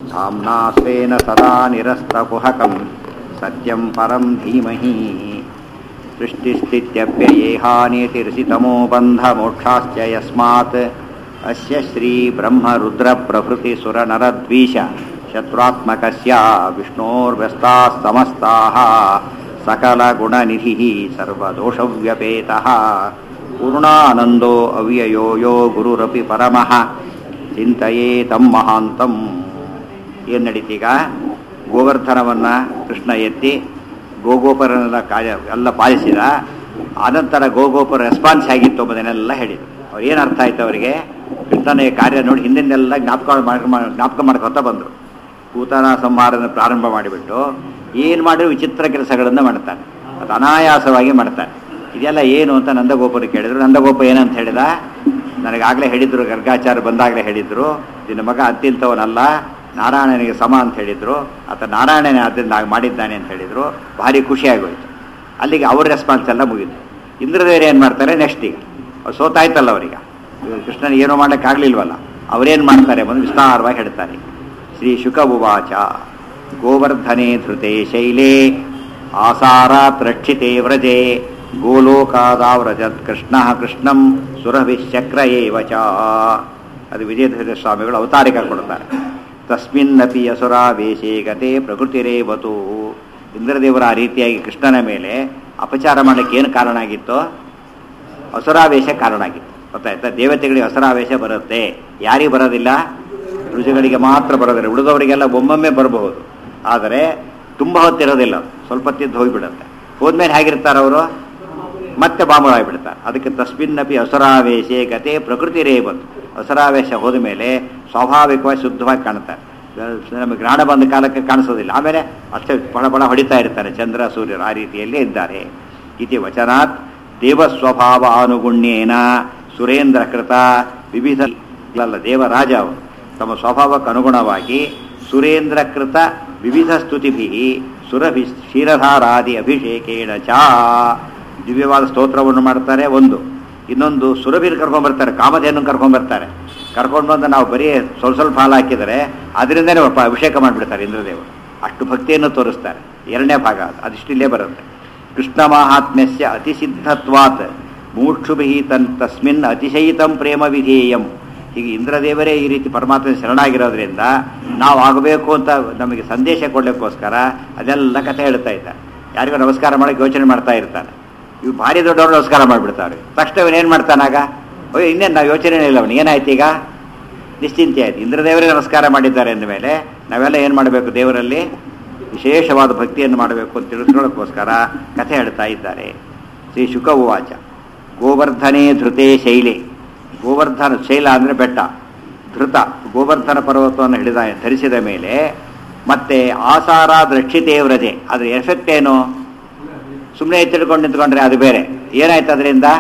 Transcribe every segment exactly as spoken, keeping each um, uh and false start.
धाम्ना स्वेन सदा निरस्तकुहकं सत्यं परं धीमहि सृष्टिस्थित्यप्ययेहानितिर्षितमो बन्धमोक्षाश्च यस्मात् अस्य श्रीब्रह्मरुद्रप्रभृतिसुरनरद्वीष शत्रुत्मकस्य विष्णोर्व्यस्ताः समस्ताः सकलगुणनिधिः सर्वदोषव्यपेतः पूर्णानन्दो अव्ययो यो गुरुरपि परमः ಚಿಂತೆಯೇತಂ ಮಹಾಂತಂ. ಏನು ನಡೀತೀಗ? ಗೋವರ್ಧನವನ್ನು ಕೃಷ್ಣ ಎತ್ತಿ ಗೋಗೋಪರನೆಲ್ಲ ಕಾರ್ಯ ಎಲ್ಲ ಪಾಲಿಸಿದ. ಆನಂತರ ಗೋಗೋಪರ ರೆಸ್ಪಾನ್ಸ್ ಆಗಿತ್ತು ಎಂಬುದನ್ನೆಲ್ಲ ಹೇಳಿದರು. ಅವ್ರು ಏನು ಅರ್ಥ ಆಯ್ತು ಅವರಿಗೆ? ಕೃಷ್ಣನ ಕಾರ್ಯ ನೋಡಿ ಹಿಂದಿನೆಲ್ಲ ಜ್ಞಾಪಕ ಜ್ಞಾಪಕ ಮಾಡ್ಕೊತಾ ಬಂದರು. ಪೂತನ ಸಂಹಾರನ ಪ್ರಾರಂಭ ಮಾಡಿಬಿಟ್ಟು ಏನು ಮಾಡಿದ್ರು ವಿಚಿತ್ರ ಕೆಲಸಗಳನ್ನು ಮಾಡ್ತಾನೆ, ಅದು ಅನಾಯಾಸವಾಗಿ ಮಾಡ್ತಾನೆ. ಇದೆಲ್ಲ ಏನು ಅಂತ ನಂದಗೋಪರು ಕೇಳಿದರು. ನಂದಗೋಪ ಏನಂತ ಹೇಳಿದ? ನನಗಾಗಲೇ ಹೇಳಿದ್ರು, ಗರ್ಗಾಚಾರ್ಯ ಬಂದಾಗಲೇ ಹೇಳಿದ್ರು, ನಿನ್ನ ಮಗ ಅತ್ಯಂತವನಲ್ಲ, ನಾರಾಯಣನಿಗೆ ಸಮ ಅಂತ ಹೇಳಿದರು. ಆತ ನಾರಾಯಣನೇ ಆದ್ದರಿಂದ ಆಗ ಮಾಡಿದ್ದಾನೆ ಅಂತ ಹೇಳಿದರು. ಭಾರಿ ಖುಷಿಯಾಗೋಯ್ತು. ಅಲ್ಲಿಗೆ ಅವ್ರ ರೆಸ್ಪಾನ್ಸ್ ಎಲ್ಲ ಮುಗಿತು. ಇಂದ್ರದೇವರು ಏನು ಮಾಡ್ತಾರೆ ನೆಕ್ಸ್ಟ್? ಈಗ ಅವ್ರು ಸೋತಾಯ್ತಲ್ಲ ಅವರಿಗೆ, ಕೃಷ್ಣನ ಏನೂ ಮಾಡೋಕ್ಕಾಗಲಿಲ್ವಲ್ಲ, ಅವರೇನು ಮಾಡ್ತಾರೆ ಬಂದು ವಿಸ್ತಾರವಾಗಿ ಹೇಳ್ತಾರೆ. ಶ್ರೀ ಶುಕ ಉವಾಚ ಗೋವರ್ಧನೆ ಧೃತೆ ಶೈಲೇ ಆಸಾರಾತ್ ರಕ್ಷಿತೆ ವ್ರಜೆ ಗೋಲೋಕಾದಾವ್ರಜತ್ ಕೃಷ್ಣ ಕೃಷ್ಣಂ ಸುರಭಿಶ್ಚಕ್ರ ಏವ ಚ. ಅದು ವಿಜಯಧರ ಸ್ವಾಮಿಗಳು ಅವತಾರಿಕ ಕೊಡ್ತಾರೆ. ತಸ್ಮಿನ್ನಪಿ ಅಸುರಾವೇಶೇ ಗತೆ ಪ್ರಕೃತಿರೇವತು. ಇಂದ್ರದೇವರ ಆ ರೀತಿಯಾಗಿ ಕೃಷ್ಣನ ಮೇಲೆ ಅಪಚಾರ ಮಾಡೋಕ್ಕೆ ಏನು ಕಾರಣ ಆಗಿತ್ತು? ಅಸುರಾವೇಶ ಕಾರಣ ಆಗಿತ್ತು. ಗೊತ್ತಾಯ್ತಾ? ದೇವತೆಗಳಿಗೆ ಅಸುರಾವೇಶ ಬರುತ್ತೆ, ಯಾರಿಗೆ ಬರೋದಿಲ್ಲ? ಋಷಿಗಳಿಗೆ ಮಾತ್ರ ಬರೋದಿಲ್ಲ. ಉಳಿದವರಿಗೆಲ್ಲ ಒಮ್ಮೊಮ್ಮೆ ಬರಬಹುದು, ಆದರೆ ತುಂಬ ಹೊತ್ತಿರೋದಿಲ್ಲ, ಸ್ವಲ್ಪ ಹೊತ್ತಿದ್ದು ಹೋಗಿಬಿಡುತ್ತೆ. ಹೋದ್ಮೇಲೆ ಹೇಗಿರ್ತಾರೆ ಅವರು? ಮತ್ತೆ ಬಾಂಬಳಾಗಿಬಿಡ್ತಾರೆ. ಅದಕ್ಕೆ ತಸ್ಮಿನ್ನಪಿ ಅಸುರಾವೇಶೇ ಗತೆ ಪ್ರಕೃತಿರೇ ಬಂತು. ಅಸುರಾವೇಶ ಹೋದ ಮೇಲೆ ಸ್ವಾಭಾವಿಕವಾಗಿ ಶುದ್ಧವಾಗಿ ಕಾಣ್ತಾರೆ. ನಮಗೆ ಗ್ರಹಣ ಬಂದ ಕಾಲಕ್ಕೆ ಕಾಣಿಸೋದಿಲ್ಲ, ಆಮೇಲೆ ಅಷ್ಟೇ ಬಳ ಬಳ ಹೊಡಿತಾ ಇರ್ತಾರೆ ಚಂದ್ರ ಸೂರ್ಯರು. ಆ ರೀತಿಯಲ್ಲೇ ಇದ್ದಾರೆ. ಇತಿ ವಚನಾತ್ ದೇವಸ್ವಭಾವ ಅನುಗುಣ್ಯೇನ ಸುರೇಂದ್ರ ಕೃತ ವಿವಿಧ ದೇವರಾಜ ಅವರು ತಮ್ಮ ಸ್ವಭಾವಕ್ಕೆ ಅನುಗುಣವಾಗಿ ಸುರೇಂದ್ರ ಕೃತ ವಿವಿಧ ಸ್ತುತಿಭಿ ಸುರಭಿ ಕ್ಷೀರಧಾರಾದಿ ಅಭಿಷೇಕೇಣ ಚ ದಿವ್ಯವಾದ ಸ್ತೋತ್ರವನ್ನು ಮಾಡ್ತಾರೆ. ಒಂದು ಇನ್ನೊಂದು ಸುರಭಿನ ಕರ್ಕೊಂಡ್ಬರ್ತಾರೆ, ಕಾಮಧೇನು ಕರ್ಕೊಂಡ್ಬರ್ತಾರೆ. ಕರ್ಕೊಂಡು ಬಂದು ನಾವು ಬರೀ ಸ್ವಲ್ಪ ಸ್ವಲ್ಪ ಹಾಲು ಹಾಕಿದರೆ ಅದರಿಂದನೇ ಅಭಿಷೇಕ ಮಾಡಿಬಿಡ್ತಾರೆ ಇಂದ್ರದೇವರು. ಅಷ್ಟು ಭಕ್ತಿಯನ್ನು ತೋರಿಸ್ತಾರೆ. ಎರಡನೇ ಭಾಗ ಅದಿಷ್ಟಿಲ್ಲೇ ಬರುತ್ತೆ. ಕೃಷ್ಣ ಮಾಹಾತ್ಮ್ಯಸ್ಯ ಅತಿಸಿದ್ಧತ್ವಾತ್ ಮೂಕ್ಷುಭಿ ತನ್ ತಸ್ಮಿನ್ ಅತಿಶಯಿತಂ ಪ್ರೇಮ ವಿಧೇಯಂ. ಹೀಗೆ ಇಂದ್ರದೇವರೇ ಈ ರೀತಿ ಪರಮಾತ್ಮ ಶರಣಾಗಿರೋದ್ರಿಂದ ನಾವು ಆಗಬೇಕು ಅಂತ ನಮಗೆ ಸಂದೇಶ ಕೊಡಲಿಕ್ಕೋಸ್ಕರ ಅದೆಲ್ಲ ಕಥೆ ಹೇಳ್ತಾ ಇದ್ದಾರೆ. ಯಾರಿಗೂ ನಮಸ್ಕಾರ ಮಾಡೋಕ್ಕೆ ಯೋಚನೆ ಮಾಡ್ತಾ ಇರ್ತಾನೆ. ಇವು ಭಾರಿ ದೊಡ್ಡವರು ನಮಸ್ಕಾರ ಮಾಡಿಬಿಡ್ತಾರೆ. ತಕ್ಷಣ ಇವನೇನು ಮಾಡ್ತಾನಾಗ? ಅಯ್ಯೋ ಇನ್ನೇನು ನಾವು ಯೋಚನೆ ಇಲ್ಲ, ಅವನು ಏನಾಯ್ತು ಈಗ? ನಿಶ್ಚಿಂತೆ ಆಯ್ತು. ಇಂದ್ರದೇವರೇ ನಮಸ್ಕಾರ ಮಾಡಿದ್ದಾರೆ ಅಂದಮೇಲೆ ನಾವೆಲ್ಲ ಏನು ಮಾಡಬೇಕು? ದೇವರಲ್ಲಿ ವಿಶೇಷವಾದ ಭಕ್ತಿಯನ್ನು ಮಾಡಬೇಕು ಅಂತ ತಿಳಿಸ್ಕೊಳ್ಳೋಕ್ಕೋಸ್ಕರ ಕಥೆ ಹೇಳ್ತಾ ಇದ್ದಾರೆ. ಶ್ರೀ ಶುಕ ಉವಾಚ ಗೋವರ್ಧನೆ ಧೃತೆ ಶೈಲೆ. ಗೋವರ್ಧನ ಶೈಲ ಅಂದರೆ ಬೆಟ್ಟ, ಧೃತ ಗೋವರ್ಧನ ಪರ್ವತವನ್ನು ಹಿಡಿದ ಧರಿಸಿದ ಮೇಲೆ ಮತ್ತೆ ಆಸಾರ ರಕ್ಷಿತೇ ವ್ರಜೆ. ಅದರ ಎಫೆಕ್ಟ್ ಏನು? ಸುಮ್ಮನೆ ಎತ್ತಿಡ್ಕೊಂಡು ನಿಂತ್ಕೊಂಡ್ರೆ ಅದು ಬೇರೆ. ಏನಾಯ್ತು ಅದರಿಂದ?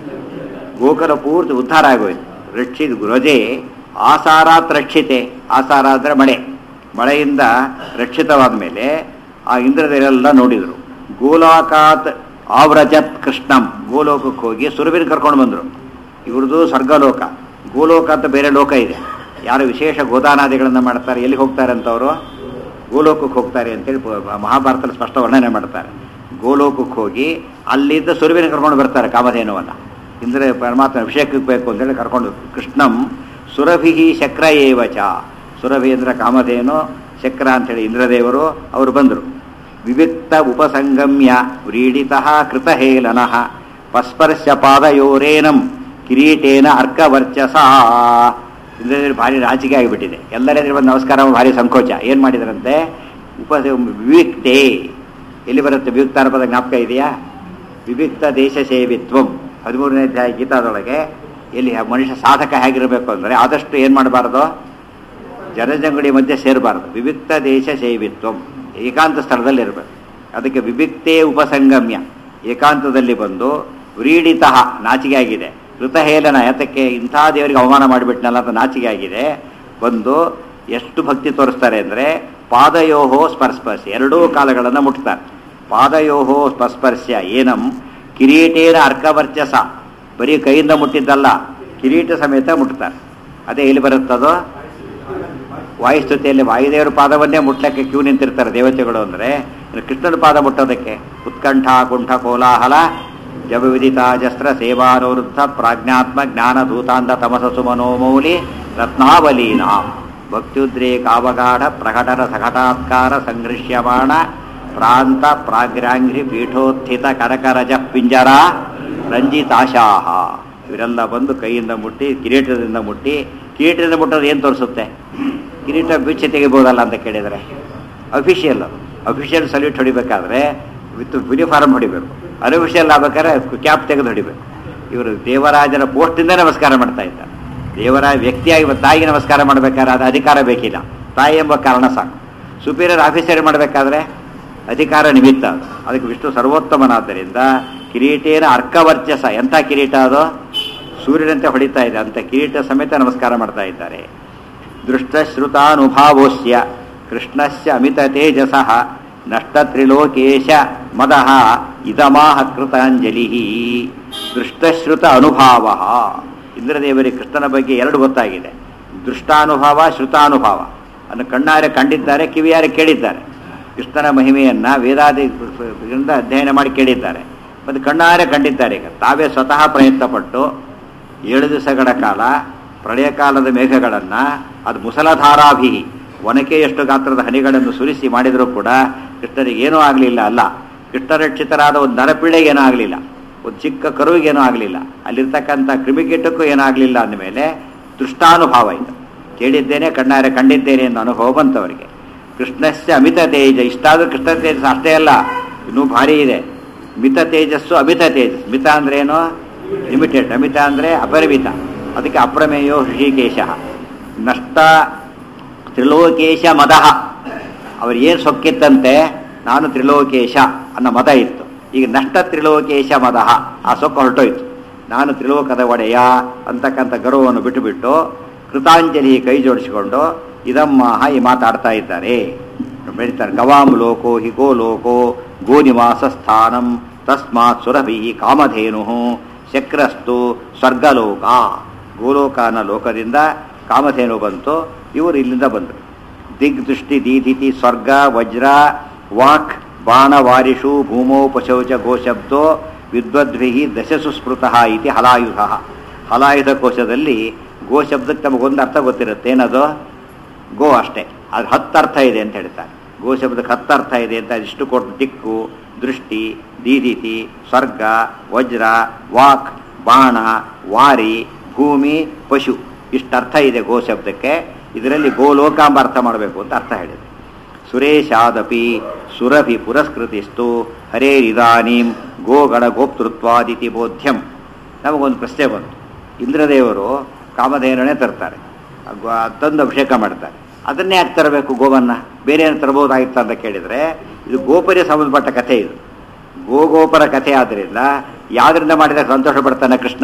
ಗೋಕುಲ ಪೂರ್ತಿ ಉದ್ಧಾರ ಆಗೋಯ್ತು. ರಕ್ಷಿತ ವ್ರಜೆ ಆಸಾರಾತ್ ರಕ್ಷಿತೆ. ಆಸಾರ ಅಂದರೆ ಮಳೆ. ಮಳೆಯಿಂದ ರಕ್ಷಿತವಾದ ಮೇಲೆ ಆ ಇಂದ್ರದೇವರೆಲ್ಲ ನೋಡಿದರು. ಗೋಲೋಕಾತ್ ಆವ್ರಜತ್ ಕೃಷ್ಣಂ. ಗೋಲೋಕಕ್ಕೆ ಹೋಗಿ ಸುರಭಿನ ಕರ್ಕೊಂಡು ಬಂದರು. ಇವ್ರದ್ದು ಸ್ವರ್ಗಲೋಕ, ಗೋಲೋಕ ಅಂತ ಬೇರೆ ಲೋಕ ಇದೆ. ಯಾರು ವಿಶೇಷ ಗೋದಾನಾದಿಗಳನ್ನು ಮಾಡ್ತಾರೆ, ಎಲ್ಲಿಗೆ ಹೋಗ್ತಾರೆ ಅಂತವರು? ಗೋಲೋಕಕ್ಕೆ ಹೋಗ್ತಾರೆ ಅಂತೇಳಿ ಮಹಾಭಾರತದಲ್ಲಿ ಸ್ಪಷ್ಟ ವರ್ಣನೆ ಮಾಡ್ತಾರೆ. ಗೋಲೋಕಕ್ಕೆ ಹೋಗಿ ಅಲ್ಲಿದ್ದ ಸುರಭಿನ ಕರ್ಕೊಂಡು ಬರ್ತಾರೆ ಕಾಮಧೇನುವನ್ನು. ಇಂದ್ರ ಪರಮಾತ್ಮ ಅಭಿಷೇಕಕ್ಕೆ ಬೇಕು ಅಂತೇಳಿ ಕರ್ಕೊಂಡು ಕೃಷ್ಣಂ ಸುರಭಿ ಶಕ್ರ ಏವ ಚ. ಸುರಭಿ ಅಂದ್ರೆ ಕಾಮಧೇನು, ಶಕ್ರ ಅಂಥೇಳಿ ಇಂದ್ರದೇವರು ಅವರು ಬಂದರು. ವಿವಿಕ್ತ ಉಪಸಂಗಮ್ಯ ವ್ರೀಡಿತಃ ಕೃತಹೇಲನಃ ಪಸ್ಪರ್ಶ ಪಾದಯೋರೇನಂ ಕಿರೀಟೇನ ಅರ್ಕವರ್ಚಸ. ಇಂದ್ರದೇವರು ಭಾರಿ ರಾಜಿಗೆ ಆಗಿಬಿಟ್ಟಿದೆ. ಎಲ್ಲರೆದುರು ಬಂದು ನಮಸ್ಕಾರ ಭಾರಿ ಸಂಕೋಚ. ಏನು ಮಾಡಿದರಂತೆ? ಉಪ ವಿವಿಕ್ತೆ. ಎಲ್ಲಿ ಬರುತ್ತೆ ವಿವಿಕ್ತಾರ ಪದ? ಜ್ಞಾಪಕ ಇದೆಯಾ? ವಿವಿಕ್ತ ದೇಶ ಸೇವಿತ್ವಂ ಹದಿಮೂರನೇ ಅಧ್ಯಾಯ ಗೀತಾದೊಳಗೆ ಎಲ್ಲಿ ಮನುಷ್ಯ ಸಾಧಕ ಹೇಗಿರಬೇಕು ಅಂದರೆ ಆದಷ್ಟು ಏನು ಮಾಡಬಾರ್ದು? ಜನಜಂಗುಳಿ ಮಧ್ಯೆ ಸೇರಬಾರ್ದು. ವಿವಿಕ್ತ ದೇಶ ಸೇವಿತ್ವಂ, ಏಕಾಂತ ಸ್ಥಳದಲ್ಲಿ ಇರಬೇಕು. ಅದಕ್ಕೆ ವಿವಿಕ್ತೇ ಉಪಸಂಗಮ್ಯ, ಏಕಾಂತದಲ್ಲಿ ಬಂದು ವ್ರೀಡಿತ ನಾಚಿಕೆ ಆಗಿದೆ. ಕೃತಹೇಲನ, ಯಾತಕ್ಕೆ ಇಂಥ ದೇವರಿಗೆ ಅವಮಾನ ಮಾಡಿಬಿಟ್ನಲ್ಲ ಅಂತ ನಾಚಿಕೆ ಆಗಿದೆ. ಬಂದು ಎಷ್ಟು ಭಕ್ತಿ ತೋರಿಸ್ತಾರೆ ಅಂದರೆ ಪಾದಯೋಹೋ ಸ್ಪರ್ಸ್ಪರ್ಶ, ಎರಡೂ ಕಾಲಗಳನ್ನು ಮುಟ್ತಾರೆ. ಪಾದಯೋಹೋ ಸ್ಪರ್ಸ್ಪರ್ಶ ಏನಂ ಕಿರೀಟೇನ ಅರ್ಕವರ್ಚಸ. ಬರೀ ಕೈಯಿಂದ ಮುಟ್ಟಿದ್ದಲ್ಲ, ಕಿರೀಟ ಸಮೇತ ಮುಟ್ತಾರೆ. ಅದೇ ಎಲ್ಲಿ ಬರುತ್ತದೋ ವಾಯುಸ್ತುತಿಯಲ್ಲಿ ವಾಯುದೇವರ ಪಾದವನ್ನೇ ಮುಟ್ಲಕ್ಕೆ ಕ್ಯೂ ನಿಂತಿರ್ತಾರೆ ದೇವತೆಗಳು ಅಂದರೆ ಕೃಷ್ಣನ ಪಾದ ಮುಟ್ಟೋದಕ್ಕೆ ಉತ್ಕಂಠ ಕುಂಠ ಕೋಲಾಹಲ ಜಪ ವಿದಿತ ಜಸ್ತ್ರ ಸೇವಾನುವೃದ್ಧ ಪ್ರಾಜ್ಞಾತ್ಮ ಜ್ಞಾನ ದೂತಾಂತ ತಮಸಸು ಮನೋಮೌಲಿ ರತ್ನಾವಲೀನ ಭಕ್ತ್ಯುದ್ರೇಕಾವಗಾಢ ಪ್ರಕಟನ ಸಕಟಾತ್ಕಾರ ಸಂಘೃಶ್ಯಮಾಣ ಪ್ರಾಂತ ಪ್ರಾಗ್ರಾಂಘ್ರಿ ಪೀಠೋತ್ಥಿತ ಕನಕರಜ ಪಿಂಜರ ರಂಜಿತಾಶಾಹ ಇವರೆಲ್ಲ ಬಂದು ಕೈಯಿಂದ ಮುಟ್ಟಿ ಕಿರೀಟದಿಂದ ಮುಟ್ಟಿ ಕಿರೀಟದಿಂದ ಮುಟ್ಟೋದು ಏನು ತೋರಿಸುತ್ತೆ ಕಿರೀಟ ಬಿಚ್ಚಿ ತೆಗಿಬೋದಲ್ಲ ಅಂತ ಕೇಳಿದರೆ ಅಫಿಷಿಯಲ್ ಅಫಿಷಿಯಲ್ ಸಲ್ಯೂಟ್ ಹೊಡಿಬೇಕಾದ್ರೆ ವಿತ್ ಯೂನಿಫಾರ್ಮ್ ಹೊಡಿಬೇಕು ಅನ್ಅಫಿಷಿಯಲ್ ಆಗ್ಬೇಕಾದ್ರೆ ಕ್ಯಾಪ್ ತೆಗೆದು ಹೊಡಿಬೇಕು ಇವರು ದೇವರಾಜನ ಪೋಸ್ಟಿಂದ ನಮಸ್ಕಾರ ಮಾಡ್ತಾ ಇದ್ದಾರೆ ದೇವರಾಜ ವ್ಯಕ್ತಿಯಾಗಿ ತಾಯಿಗೆ ನಮಸ್ಕಾರ ಮಾಡಬೇಕಾದ್ರೆ ಅದು ಅಧಿಕಾರ ಬೇಕಿಲ್ಲ ತಾಯಿ ಎಂಬ ಕಾರಣ ಸಾಕು ಸುಪೀರಿಯರ್ ಆಫೀಸರ್ ಮಾಡಬೇಕಾದ್ರೆ ಅಧಿಕಾರ ನಿಮಿತ್ತ ಅದು ಅದಕ್ಕೆ ವಿಷ್ಣು ಸರ್ವೋತ್ತಮನಾದ್ದರಿಂದ ಕಿರೀಟೇನ ಅರ್ಕವರ್ಚಸ ಎಂಥ ಕಿರೀಟ ಅದು ಸೂರ್ಯನಂತೆ ಹೊಡಿತಾ ಇದೆ ಅಂತ ಕಿರೀಟ ಸಮೇತ ನಮಸ್ಕಾರ ಮಾಡ್ತಾ ಇದ್ದಾರೆ ದೃಷ್ಟಶ್ರುತಾನುಭಾವೋಸ್ಯ ಕೃಷ್ಣಸ್ಯ ಅಮಿತ ತೇಜಸಃ ನಷ್ಟತ್ರಿಲೋಕೇಶ ಮದಃ ಇದಮಾಹ ಕೃತಾಂಜಲಿ ದೃಷ್ಟಶ್ರುತ ಅನುಭಾವ ಇಂದ್ರದೇವರಿಗೆ ಕೃಷ್ಣನ ಬಗ್ಗೆ ಎರಡು ಗೊತ್ತಾಗಿದೆ ದೃಷ್ಟಾನುಭಾವ ಶ್ರುತಾನುಭಾವ ಅನ್ನು ಕಣ್ಣಾರೆ ಕಂಡಿದ್ದಾರೆ ಕಿವಿಯಾರೆ ಕೇಳಿದ್ದಾರೆ ಕೃಷ್ಣನ ಮಹಿಮೆಯನ್ನು ವೇದಾದಿಗಳಿಂದ ಅಧ್ಯಯನ ಮಾಡಿ ಕೇಳಿದ್ದಾರೆ ಮತ್ತು ಕಣ್ಣಾರೆ ಕಂಡಿದ್ದಾರೆ ಈಗ ತಾವೇ ಸ್ವತಃ ಪ್ರಯತ್ನಪಟ್ಟು ಏಳು ದಿವಸಗಳ ಕಾಲ ಪ್ರಳಯ ಕಾಲದ ಮೇಘಗಳನ್ನು ಅದು ಮುಸಲಧಾರಾಭಿ ಒನಕೆಯಷ್ಟು ಗಾತ್ರದ ಹನಿಗಳನ್ನು ಸುರಿಸಿ ಮಾಡಿದರೂ ಕೂಡ ಕೃಷ್ಣನಿಗೆ ಏನೂ ಆಗಲಿಲ್ಲ ಅಲ್ಲ ಕೃಷ್ಣರಕ್ಷಿತರಾದ ಒಂದು ನರಪಿಳ್ಳೆಗೇನೂ ಆಗಲಿಲ್ಲ ಒಂದು ಚಿಕ್ಕ ಕರುವಿಗೇನೂ ಆಗಲಿಲ್ಲ ಅಲ್ಲಿರ್ತಕ್ಕಂಥ ಕ್ರಿಮಿಕೀಟಕ್ಕೂ ಏನೂ ಆಗಲಿಲ್ಲ ಅಂದಮೇಲೆ ದೃಷ್ಟಾನುಭಾವ ಇದು ಕೇಳಿದ್ದೇನೆ ಕಣ್ಣಾರೆ ಕಂಡಿದ್ದೇನೆ ಎಂದು ಅನುಭವ ಬಂತವರಿಗೆ ಕೃಷ್ಣಸ್ಯ ಅಮಿತ ತೇಜ ಇಷ್ಟಾದರೂ ಕೃಷ್ಣ ತೇಜಸ್ ಅಷ್ಟೇ ಅಲ್ಲ ಇನ್ನೂ ಭಾರಿ ಇದೆ ಮಿತ ತೇಜಸ್ಸು ಅಮಿತ ತೇಜಸ್ ಮಿತ ಅಂದ್ರೇನು ಲಿಮಿಟೆಡ್ ಅಮಿತ ಅಂದರೆ ಅಪರಿಮಿತ ಅದಕ್ಕೆ ಅಪ್ರಮೇಯೋ ಹೃಷಿಕೇಶ ನಷ್ಟ ತ್ರಿಲೋಕೇಶ ಮದಃ ಅವ್ರು ಏನು ಸೊಕ್ಕಿತ್ತಂತೆ ನಾನು ತ್ರಿಲೋಕೇಶ ಅನ್ನೋ ಮದ ಇತ್ತು ಈಗ ನಷ್ಟ ತ್ರಿಲೋಕೇಶ ಮದಃ ಆ ಸೊಕ್ಕ ಹೊರಟೋಯ್ತು ನಾನು ತ್ರಿಲೋಕದ ಒಡೆಯ ಅಂತಕ್ಕಂಥ ಗರ್ವವನ್ನು ಬಿಟ್ಟುಬಿಟ್ಟು ಕೃತಾಂಜಲಿ ಕೈ ಜೋಡಿಸಿಕೊಂಡು ಇದಮ್ಮಾಹ ಈ ಮಾತಾಡ್ತಾ ಇದ್ದಾರೆ ಬೆಳೀತಾರೆ ಗವಾಂ ಲೋಕೋ ಹಿ ಗೋ ಲೋಕೋ ಗೋನಿವಾಸ ಸ್ಥಾನಂ ತಸ್ಮಾತ್ ಸುರಭಿ ಕಾಮಧೇನು ಶಕ್ರಸ್ತು ಸ್ವರ್ಗಲೋಕ ಗೋಲೋಕ ಅನ್ನೋ ಲೋಕದಿಂದ ಕಾಮಧೇನು ಬಂತು ಇವರು ಇಲ್ಲಿಂದ ಬಂದರು ದಿಗ್ದೃಷ್ಟಿ ದೀದಿತಿ ಸ್ವರ್ಗ ವಜ್ರ ವಾಕ್ ಬಾಣವಾರಿಷು ಭೂಮೋಪಶೌಚ ಗೋಶಬ್ದೋ ವಿದ್ವದ್ಭಿ ದಶಸು ಸ್ಮೃತಃ ಇತಿ ಹಲಾಯುಧ ಹಲಾಯುಧ ಕೋಶದಲ್ಲಿ ಗೋ ಶಬ್ದಕ್ಕೆ ತಮಗೊಂದು ಅರ್ಥ ಗೊತ್ತಿರುತ್ತೆ ಏನದು ಗೋ ಅಷ್ಟೇ ಅದು ಹತ್ತು ಅರ್ಥ ಇದೆ ಅಂತ ಹೇಳ್ತಾರೆ ಗೋ ಶಬ್ದಕ್ಕೆ ಹತ್ತು ಅರ್ಥ ಇದೆ ಅಂತ ಇಷ್ಟು ಕೊಟ್ಟು ದಿಕ್ಕು ದೃಷ್ಟಿ ದೀದಿತಿ ಸ್ವರ್ಗ ವಜ್ರ ವಾಕ್ ಬಾಣ ವಾರಿ ಭೂಮಿ ಪಶು ಇಷ್ಟು ಅರ್ಥ ಇದೆ ಗೋ ಶಬ್ದಕ್ಕೆ ಇದರಲ್ಲಿ ಗೋಲೋಕಾಂಬ ಅರ್ಥ ಮಾಡಬೇಕು ಅಂತ ಅರ್ಥ ಹೇಳಿದೆ ಸುರೇಶಾದಪಿ ಸುರಭಿ ಪುರಸ್ಕೃತಿಸ್ತು ಹರೇರಿದಾನೀಂ ಗೋಗಣ ಗೋಪ್ತೃತ್ವಾದಿತಿ ಬೋಧ್ಯಂ ನಮಗೊಂದು ಪ್ರಶ್ನೆ ಬಂತು ಇಂದ್ರದೇವರು ಕಾಮಧೇನನೇ ತರ್ತಾರೆ ತಂದು ಅಭಿಷೇಕ ಮಾಡ್ತಾರೆ ಅದನ್ನೇ ಯಾಕೆ ತರಬೇಕು ಗೋವನ್ನು ಬೇರೆ ಏನು ತರಬಹುದಾಗಿತ್ತು ಅಂತ ಕೇಳಿದರೆ ಇದು ಗೋಪರಿಗೆ ಸಂಬಂಧಪಟ್ಟ ಕಥೆ ಇದು ಗೋಗೋಪರ ಕಥೆ ಆದ್ದರಿಂದ ಯಾವುದರಿಂದ ಮಾಡಿದಾಗ ಸಂತೋಷ ಪಡ್ತಾನೆ ಕೃಷ್ಣ